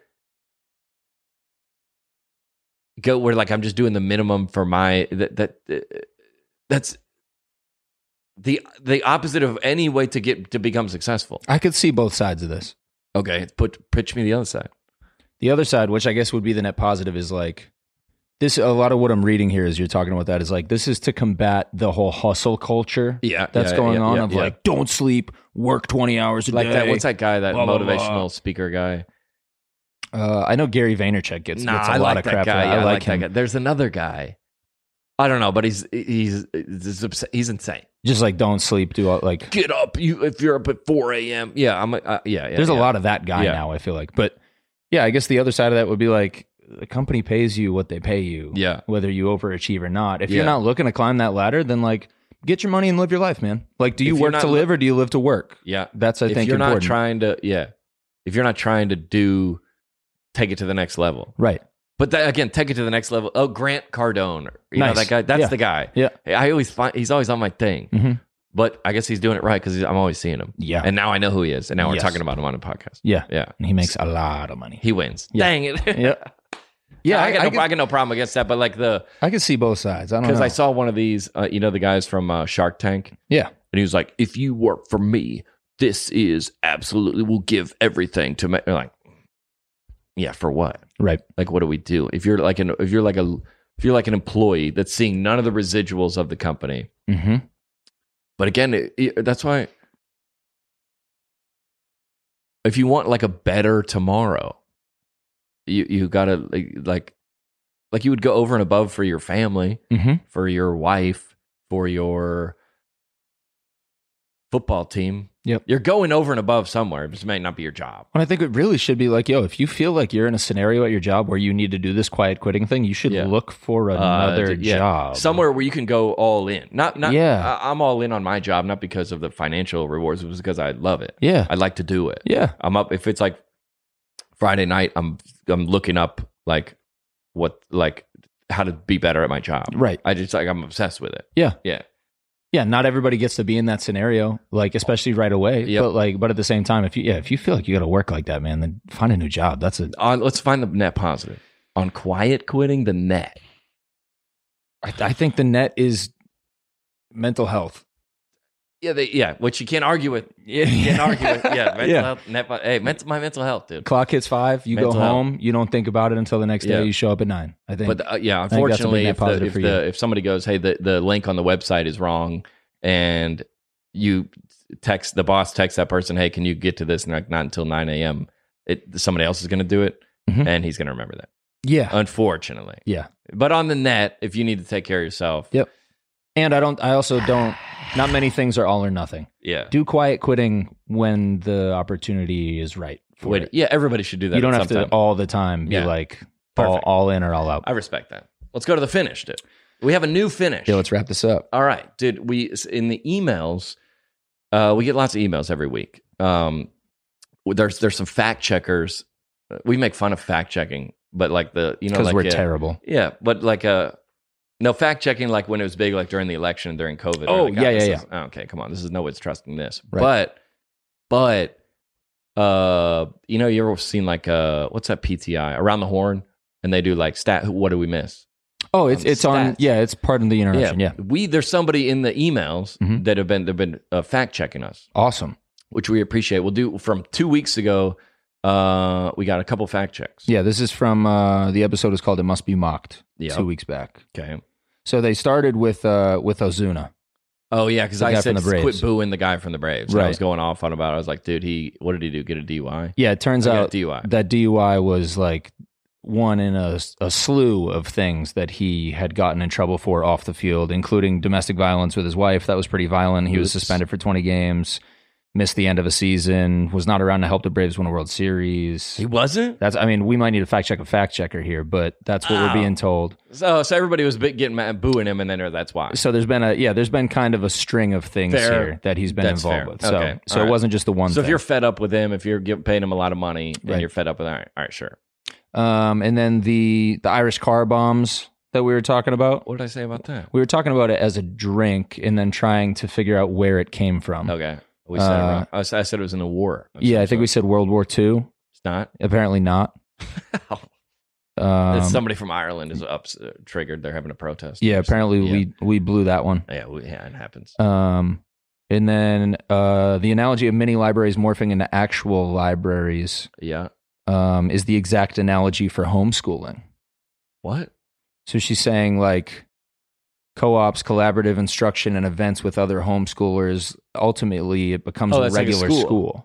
go where like I'm just doing the minimum for my that that uh, that's the the opposite of any way to get to become successful. I could see both sides of this. Okay, put pitch me the other side. The other side, which I guess would be the net positive, is like this. A lot of what I'm reading here as you're talking about that is like this is to combat the whole hustle culture Yeah, that's yeah, going yeah, on yeah, of yeah. like don't sleep, work twenty hours a Like day. that. What's that guy? That Blah, blah, motivational blah. speaker guy. Uh, I know Gary Vaynerchuk gets, Nah, gets a I lot like of that crap. for guy. that. Yeah, I like that him. guy. There's another guy. I don't know, but he's he's he's, obs- he's insane. Just like don't sleep, do all, like. Get up, you if you're up at four a.m. Yeah, I'm. Uh, yeah, yeah. There's a yeah. lot of that guy Yeah. now. I feel like, but yeah, I guess the other side of that would be like the company pays you what they pay you, Yeah. whether you overachieve or not. If Yeah. you're not looking to climb that ladder, then like get your money and live your life, man. Like, do you If you're work not to lo- live or do you live to work? Yeah, That's I if think you're important. not trying to, yeah, if you're not trying to do, take it to the next level. right. But that, again, take it to the next level. Oh, Grant Cardone, you know Nice. that guy. That's Yeah. the guy. Yeah. I always find he's always on my thing. Mhm. But I guess he's doing it right because I'm always seeing him. Yeah. And now I know who he is. And now we're Yes. talking about him on a podcast. Yeah. Yeah. And he makes a lot of money. He wins. Yeah. Dang it. Yeah. Yeah, I, I, got I, no, could, I got no problem against that. But like the, I could see both sides. I don't know. because I saw one of these, uh, you know, the guys from uh, Shark Tank. yeah. And he was like, if you work for me, this is absolutely, we'll give everything to me. Like, yeah, for what? Right. Like, what do we do? If you're like an, if you're like a, if you're like an employee that's seeing none of the residuals of the company. Mm-hmm. But again, it, it- that's why if you want like a better tomorrow, you you gotta like like like you would go over and above for your family, Mm-hmm. for your wife, for your football team. Yep. You're going over and above somewhere. This may not be your job. And I think it really should be like, yo, if you feel like you're in a scenario at your job where you need to do this quiet quitting thing, you should Yeah. look for another Uh, yeah. job. Somewhere where you can go all in. Not, not. Yeah. I, I'm all in on my job, not because of the financial rewards. It was because I love it. Yeah. I like to do it. Yeah. I'm up. If it's like Friday night, I'm I'm looking up like what like how to be better at my job. Right. I just like I'm obsessed with it. Yeah. Yeah. Yeah. Not everybody gets to be in that scenario, like especially right away. Yep. But like, but at the same time, if you yeah, if you feel like you got to work like that, man, then find a new job. That's a. On let's find the net positive on quiet quitting. The net. I, I think the net is mental health. Yeah, they, yeah, which you can't argue with. Yeah. You can't argue with. Yeah, mental Yeah. health. Net, hey, mental, my mental health, dude. Clock hits five. You Mental go health. home. You don't think about it until the next day. Yeah. You show up at nine. I think. But uh, yeah, think that's a big unfortunately, net if the, positive if for the you. if somebody goes, hey, the the link on the website is wrong, and you text the boss texts that person, hey, can you get to this? And like, not until nine a.m. It somebody else is going to do it, Mhm. and he's going to remember that. yeah. Unfortunately, yeah. but on the net, if you need to take care of yourself, Yep. And I don't. I also don't. Not many things are all or nothing. yeah, Do quiet quitting when the opportunity is right for Wait, it. yeah, everybody should do that. You don't at have some to time. all the time be Yeah. like all, Perfect. all in or all out. I respect that. Let's go to the finish, dude. We have a new finish. Okay, let's wrap this up. All right, dude. We in the emails, uh, we get lots of emails every week. Um, there's there's some fact checkers. We make fun of fact checking, but like the you know Because like we're uh, terrible. Yeah, but like uh no fact checking like when it was big, like during the election during COVID. Oh, Like, yeah, yeah, this yeah. is- oh, okay, come on, this is no one's trusting this. Right. But but uh, you know, you ever seen like uh, what's that P T I Around the Horn, and they do like stat. What do we miss? Oh, it's on it's on. stats. Yeah, it's part of the interaction. Yeah. we there's somebody in the emails Mhm. that have been they've been uh, fact checking us, Awesome. which we appreciate. We'll do from two weeks ago. Uh, we got a couple fact checks. Yeah, this is from uh, the episode is called "It Must Be Mocked." Yep. Two weeks back. Okay. So they started with uh, with Ozuna. Oh yeah, because The I guy said from the Braves. quit booing the guy from the Braves. And I Right. was going off on about. It. I was like, dude, he what did he do? Get a D U I? Yeah, it turns I got a out D U I. that D U I was like one in a, a slew of things that he had gotten in trouble for off the field, including domestic violence with his wife. That was pretty violent. He was Oops. suspended for twenty games, missed the end of a season, was not around to help the Braves win a World Series. He wasn't. That's, I mean, we might need to fact check a fact checker here, but that's what Oh. we're being told. So so everybody was bit- getting mad, booing him, and then that's why. So there's been a, yeah, there's been kind of a string of things Fair. here that he's been That's involved fair. with. So, Okay. so All it right. wasn't just the one So thing. if you're fed up with him, if you're give, paying him a lot of money, and Right. you're fed up with, all right, all right, sure. Um, and then the the Irish car bombs that we were talking about. What did I say about that? We were talking about it as a drink, and then trying to figure out where it came from. Okay, we said it Uh, wrong. I, s- I said it was in a war. of Yeah, some I think we sort. said World War Two. It's not. Apparently not. Um, Somebody from Ireland is up uh, triggered. They're having a protest. yeah, apparently Yeah. we we blew that one. Yeah, we, yeah, it happens. Um, and then uh, the analogy of mini libraries morphing into actual libraries Yeah. um, is the exact analogy for homeschooling. What? So she's saying like co-ops, collaborative instruction, and events with other homeschoolers. Ultimately, it becomes Oh, a that's like a regular school. school.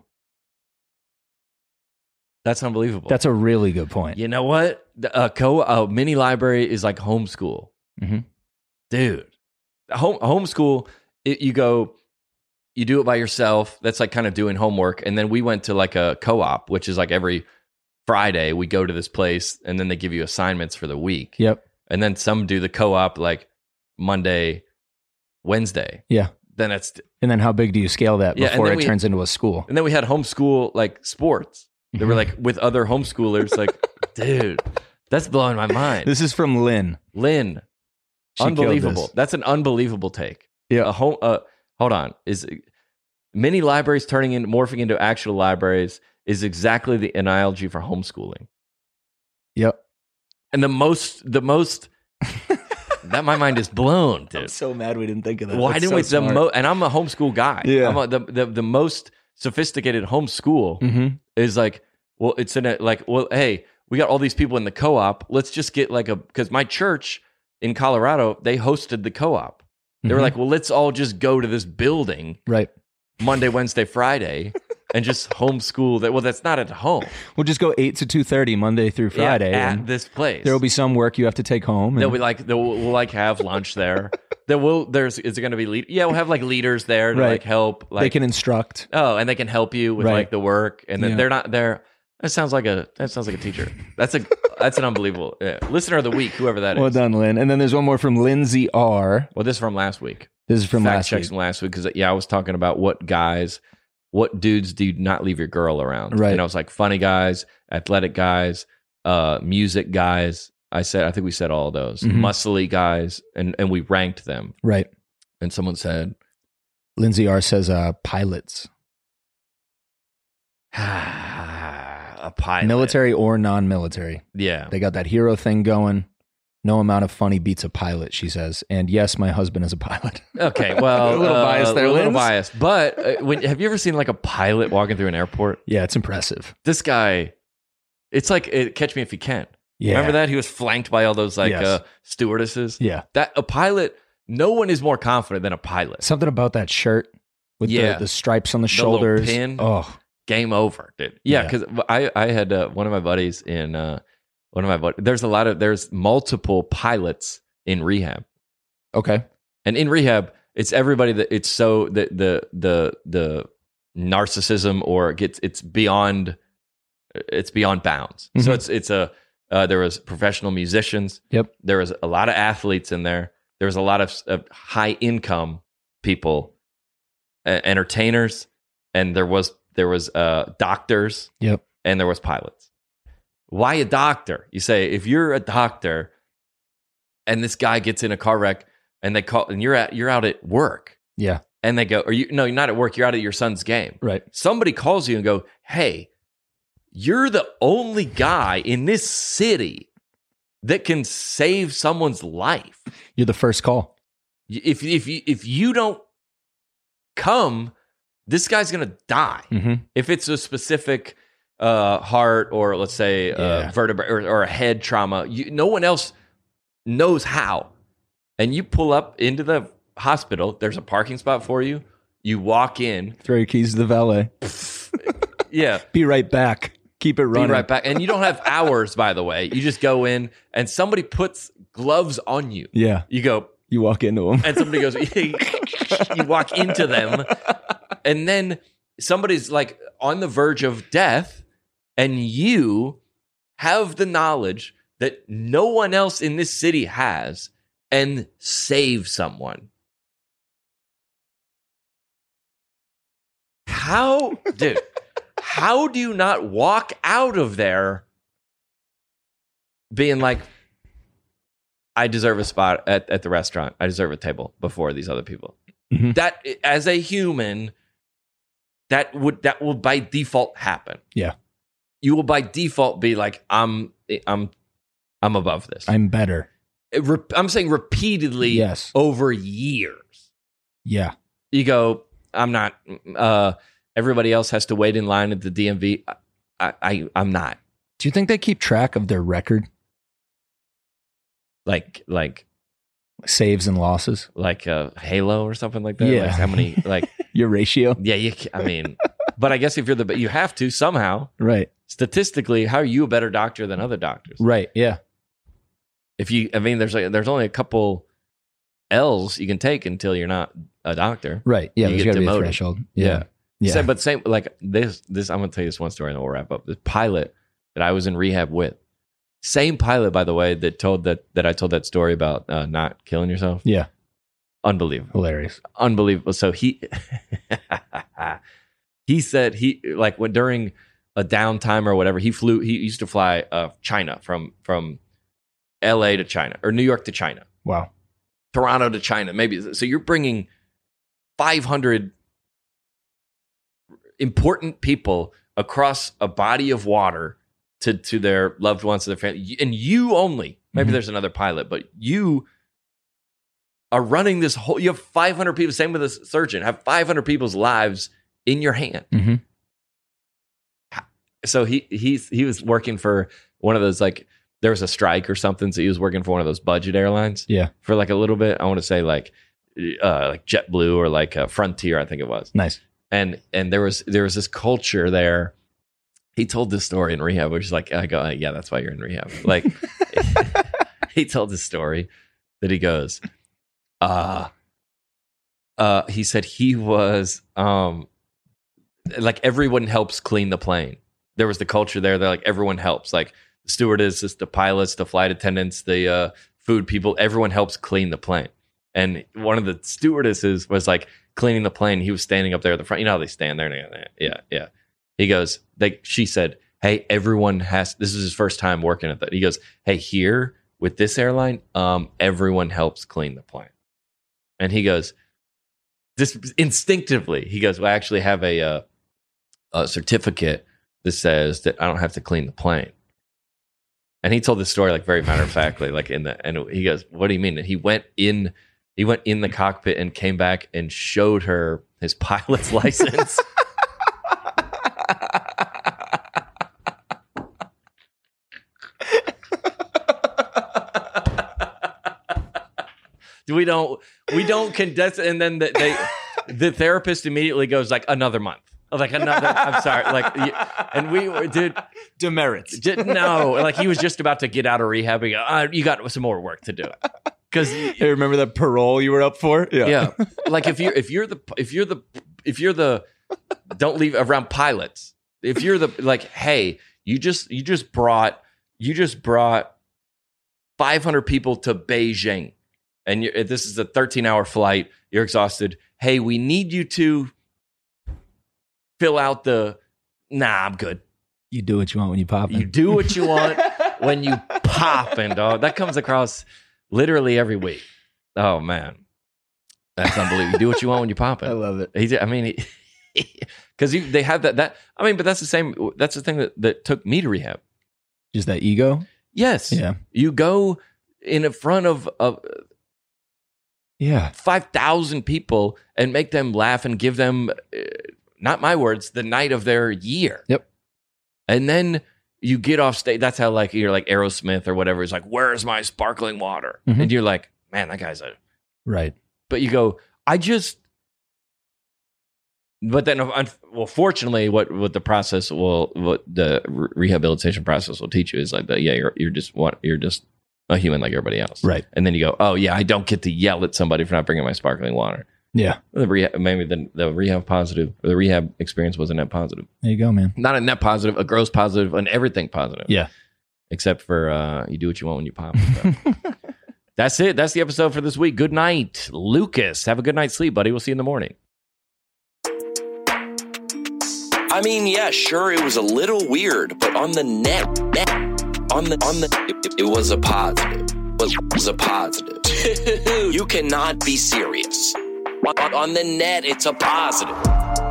That's unbelievable. That's a really good point. You know what? The, A co a mini library is like homeschool, Mhm. dude. Home homeschool. It, you go, you do it by yourself. That's like kind of doing homework. And then we went to like a co-op, which is like every Friday we go to this place, and then they give you assignments for the week. Yep. And then some do the co-op like Monday, Wednesday. Yeah. Then it's And then how big do you scale that Yeah, and before then it we- turns into a school? and then we had homeschool like sports. They were Mhm. like with other homeschoolers. Like, dude, that's blowing my mind. This is from Lynn. Lynn, She killed unbelievable. this. That's an unbelievable take. Yeah. A home. Uh, hold on. Is mini libraries turning in morphing into actual libraries is exactly the analogy for homeschooling. Yep. And the most, the most that my mind is blown, dude. so mad we didn't think of Why didn't we? The mo- and I'm a homeschool guy. Yeah. I'm a, the, the the most sophisticated homeschool Mm-hmm. is like, well, it's in a like, well, hey, we got all these people in the co-op. Let's just get like a because my church in Colorado, they hosted the co-op. They were Mhm. like, well, let's all just go to this building Right. Monday, Wednesday, Friday, and just homeschool that. Well, that's not at home. We'll just go eight to two thirty Monday through Friday. Yeah, at and this place. there will be some work you have to take home. And They'll be like, they'll, we'll like have lunch there. There will, there's, is it going to be, lead, yeah, we'll have like leaders there to Right. like help. Like, they can instruct. oh, and they can help you with Right. like the work. And then Yeah. they're not there. That sounds like a, that sounds like a teacher. That's a, that's an unbelievable yeah. listener of the week, whoever that is. Well done, Lynn. And then there's one more from Lindsay R. Well, this is from last week. This is from Fact last checks week. from last week. Cause yeah, I was talking about what guys, what dudes do you not leave your girl around? Right. And I was like, funny guys, athletic guys, uh, music guys. I said, I think we said all of those. Mhm. Muscly guys, and, and we ranked them. Right. And someone said, Lindsay R says uh, pilots, a pilot. military or non-military. Yeah. They got that hero thing going. No amount of funny beats a pilot, she says. And yes, my husband is a pilot. Okay. Well, A little uh, biased there, A little Linz. biased. But uh, when, have you ever seen like a pilot walking through an airport? Yeah, it's impressive. This guy, it's like it, Catch Me If You Can. Yeah. Remember that? He was flanked by all those like Yes. uh, stewardesses. Yeah. That a pilot, no one is more confident than a pilot. Something about that shirt with Yeah. the, the stripes on the The little shoulders. pin. Oh, Game over, dude. Yeah, Yeah. because I I had uh, one of my buddies in uh, one of my buddies. There's a lot of there's multiple pilots in rehab, okay. and in rehab, it's everybody that it's so the the the the narcissism or gets it's beyond it's beyond bounds. So Mhm. it's it's a uh, there was professional musicians. Yep. There was a lot of athletes in there. There was a lot of, of high income people, uh, entertainers, and there was there was uh, doctors. Yep. And there was pilots. Why a doctor? You say if you're a doctor, and this guy gets in a car wreck, and they call, and you're at you're out at work, Yeah. and they go, or you no, you're not at work. You're out at your son's game. Right. Somebody calls you and go, hey, you're the only guy in this city that can save someone's life. You're the first call. If if you if you don't come, this guy's gonna die. Mm-hmm. If it's a specific uh, heart or let's say uh, Yeah. vertebra or, or a head trauma, you, no one else knows how. And you pull up into the hospital. There's a parking spot for you. You walk in. Throw your keys to the valet. Yeah. Be right back. Keep it Be running. right back. And you don't have hours, by the way. You just go in and somebody puts gloves on you. Yeah. You go, You walk into them. and somebody goes, you walk into them, and then somebody's like on the verge of death, and you have the knowledge that no one else in this city has, and save someone. How, dude, how do you not walk out of there being like, I deserve a spot at, at the restaurant. I deserve a table before these other people. Mhm. That, as a human, that would that will by default happen. Yeah. You will by default be like, I'm I'm I'm above this. I'm better. It re- I'm saying repeatedly Yes. over years. Yeah. You go, I'm not. Uh, everybody else has to wait in line at the D M V. I, I I'm not. Do you think they keep track of their record, Like like saves and losses, like uh, Halo or something like that. Yeah. Like how many like. your ratio? Yeah, you. ca- I mean, but I guess if you're the, you have to somehow Right. statistically. How are you a better doctor than other doctors? Right. Yeah. If you, I mean, there's like there's only a couple L's you can take until you're not a doctor. Right. Yeah. You There's get got to be a demoted. threshold. Yeah. Yeah. Yeah. Same, but same like this. This I'm gonna tell you this one story and then we'll wrap up. This pilot that I was in rehab with, same pilot by the way that told that that I told that story about uh, not killing yourself. Yeah. Unbelievable. Hilarious. Unbelievable. So he he said he like when during a downtime or whatever, he flew he used to fly uh China from from L A to China or New York to China, Wow. Toronto to China, maybe. So you're bringing five hundred important people across a body of water to to their loved ones, to their family, and you only, maybe Mhm. there's another pilot, but you are running this whole, you have five hundred people, same with a surgeon, have five hundred people's lives in your hand. Mm-hmm. So he he's he was working for one of those, like there was a strike or something, so he was working for one of those budget airlines Yeah. for like a little bit. I want to say like uh, like JetBlue or like uh, Frontier, I think it was. Nice. and and there was there was this culture there. He told this story in rehab, which is like, I go, yeah, that's why you're in rehab. Like, he told this story that he goes, uh, uh, he said he was, um, like, everyone helps clean the plane. There was the culture there. They're like, everyone helps. Like, the stewardesses, the pilots, the flight attendants, the uh, food people, everyone helps clean the plane. And one of the stewardesses was like cleaning the plane. He was standing up there at the front. You know how they stand there? Yeah, yeah. He goes, they, she said, hey, everyone has, this is his first time working at that. He goes, hey, here with this airline, um, everyone helps clean the plane. And he goes, just instinctively, he goes, well, I actually have a, uh, a certificate that says that I don't have to clean the plane. And he told this story like very matter of factly, like in the, and he goes, what do you mean? And he went in, he went in the cockpit and came back and showed her his pilot's license. We don't, we don't condense, and then the, they, the therapist immediately goes like another month, like another. I'm sorry, like, and we were, dude, demerits. Did, no, like he was just about to get out of rehab. We go, uh, you got some more work to do, because hey, remember that parole you were up for? Yeah, yeah. Like if you're if you're the if you're the if you're the don't leave around pilots. If you're the like, hey, you just you just brought you just brought five hundred people to Beijing. And you're, this is a thirteen-hour flight. You're exhausted. Hey, we need you to fill out the, nah, I'm good. You do what you want when you pop in. You do what you want when you pop in, dog. That comes across literally every week. Oh, man. That's unbelievable. You do what you want when you pop in. I love it. He, I mean, because they have that, that, I mean, but that's the same, that's the thing that, that took me to rehab. Just that ego? Yes. Yeah. You go in front of, of yeah, five thousand people and make them laugh and give them, uh, not my words, the night of their year. Yep. And then you get off stage. That's how like you're like Aerosmith or whatever. It's like, where's my sparkling water? Mm-hmm. And you're like, man, that guy's a right. But you go, I just. But then, well, fortunately, what what the process will, what the re- rehabilitation process will teach you is like that. Yeah, you're you're just what you're just. A human like everybody else. Right. And then you go, oh, yeah, I don't get to yell at somebody for not bringing my sparkling water. Yeah. The rehab, maybe the, the rehab positive, or the rehab experience was a net positive. There you go, man. Not a net positive, a gross positive, an everything positive. Yeah. Except for uh, you do what you want when you pop. That's it. That's the episode for this week. Good night, Lucas. Have a good night's sleep, buddy. We'll see you in the morning. I mean, yeah, sure, it was a little weird, but on the net, net on the, on the, it, it was a positive. It was a positive. You cannot be serious. On, on the net, it's a positive.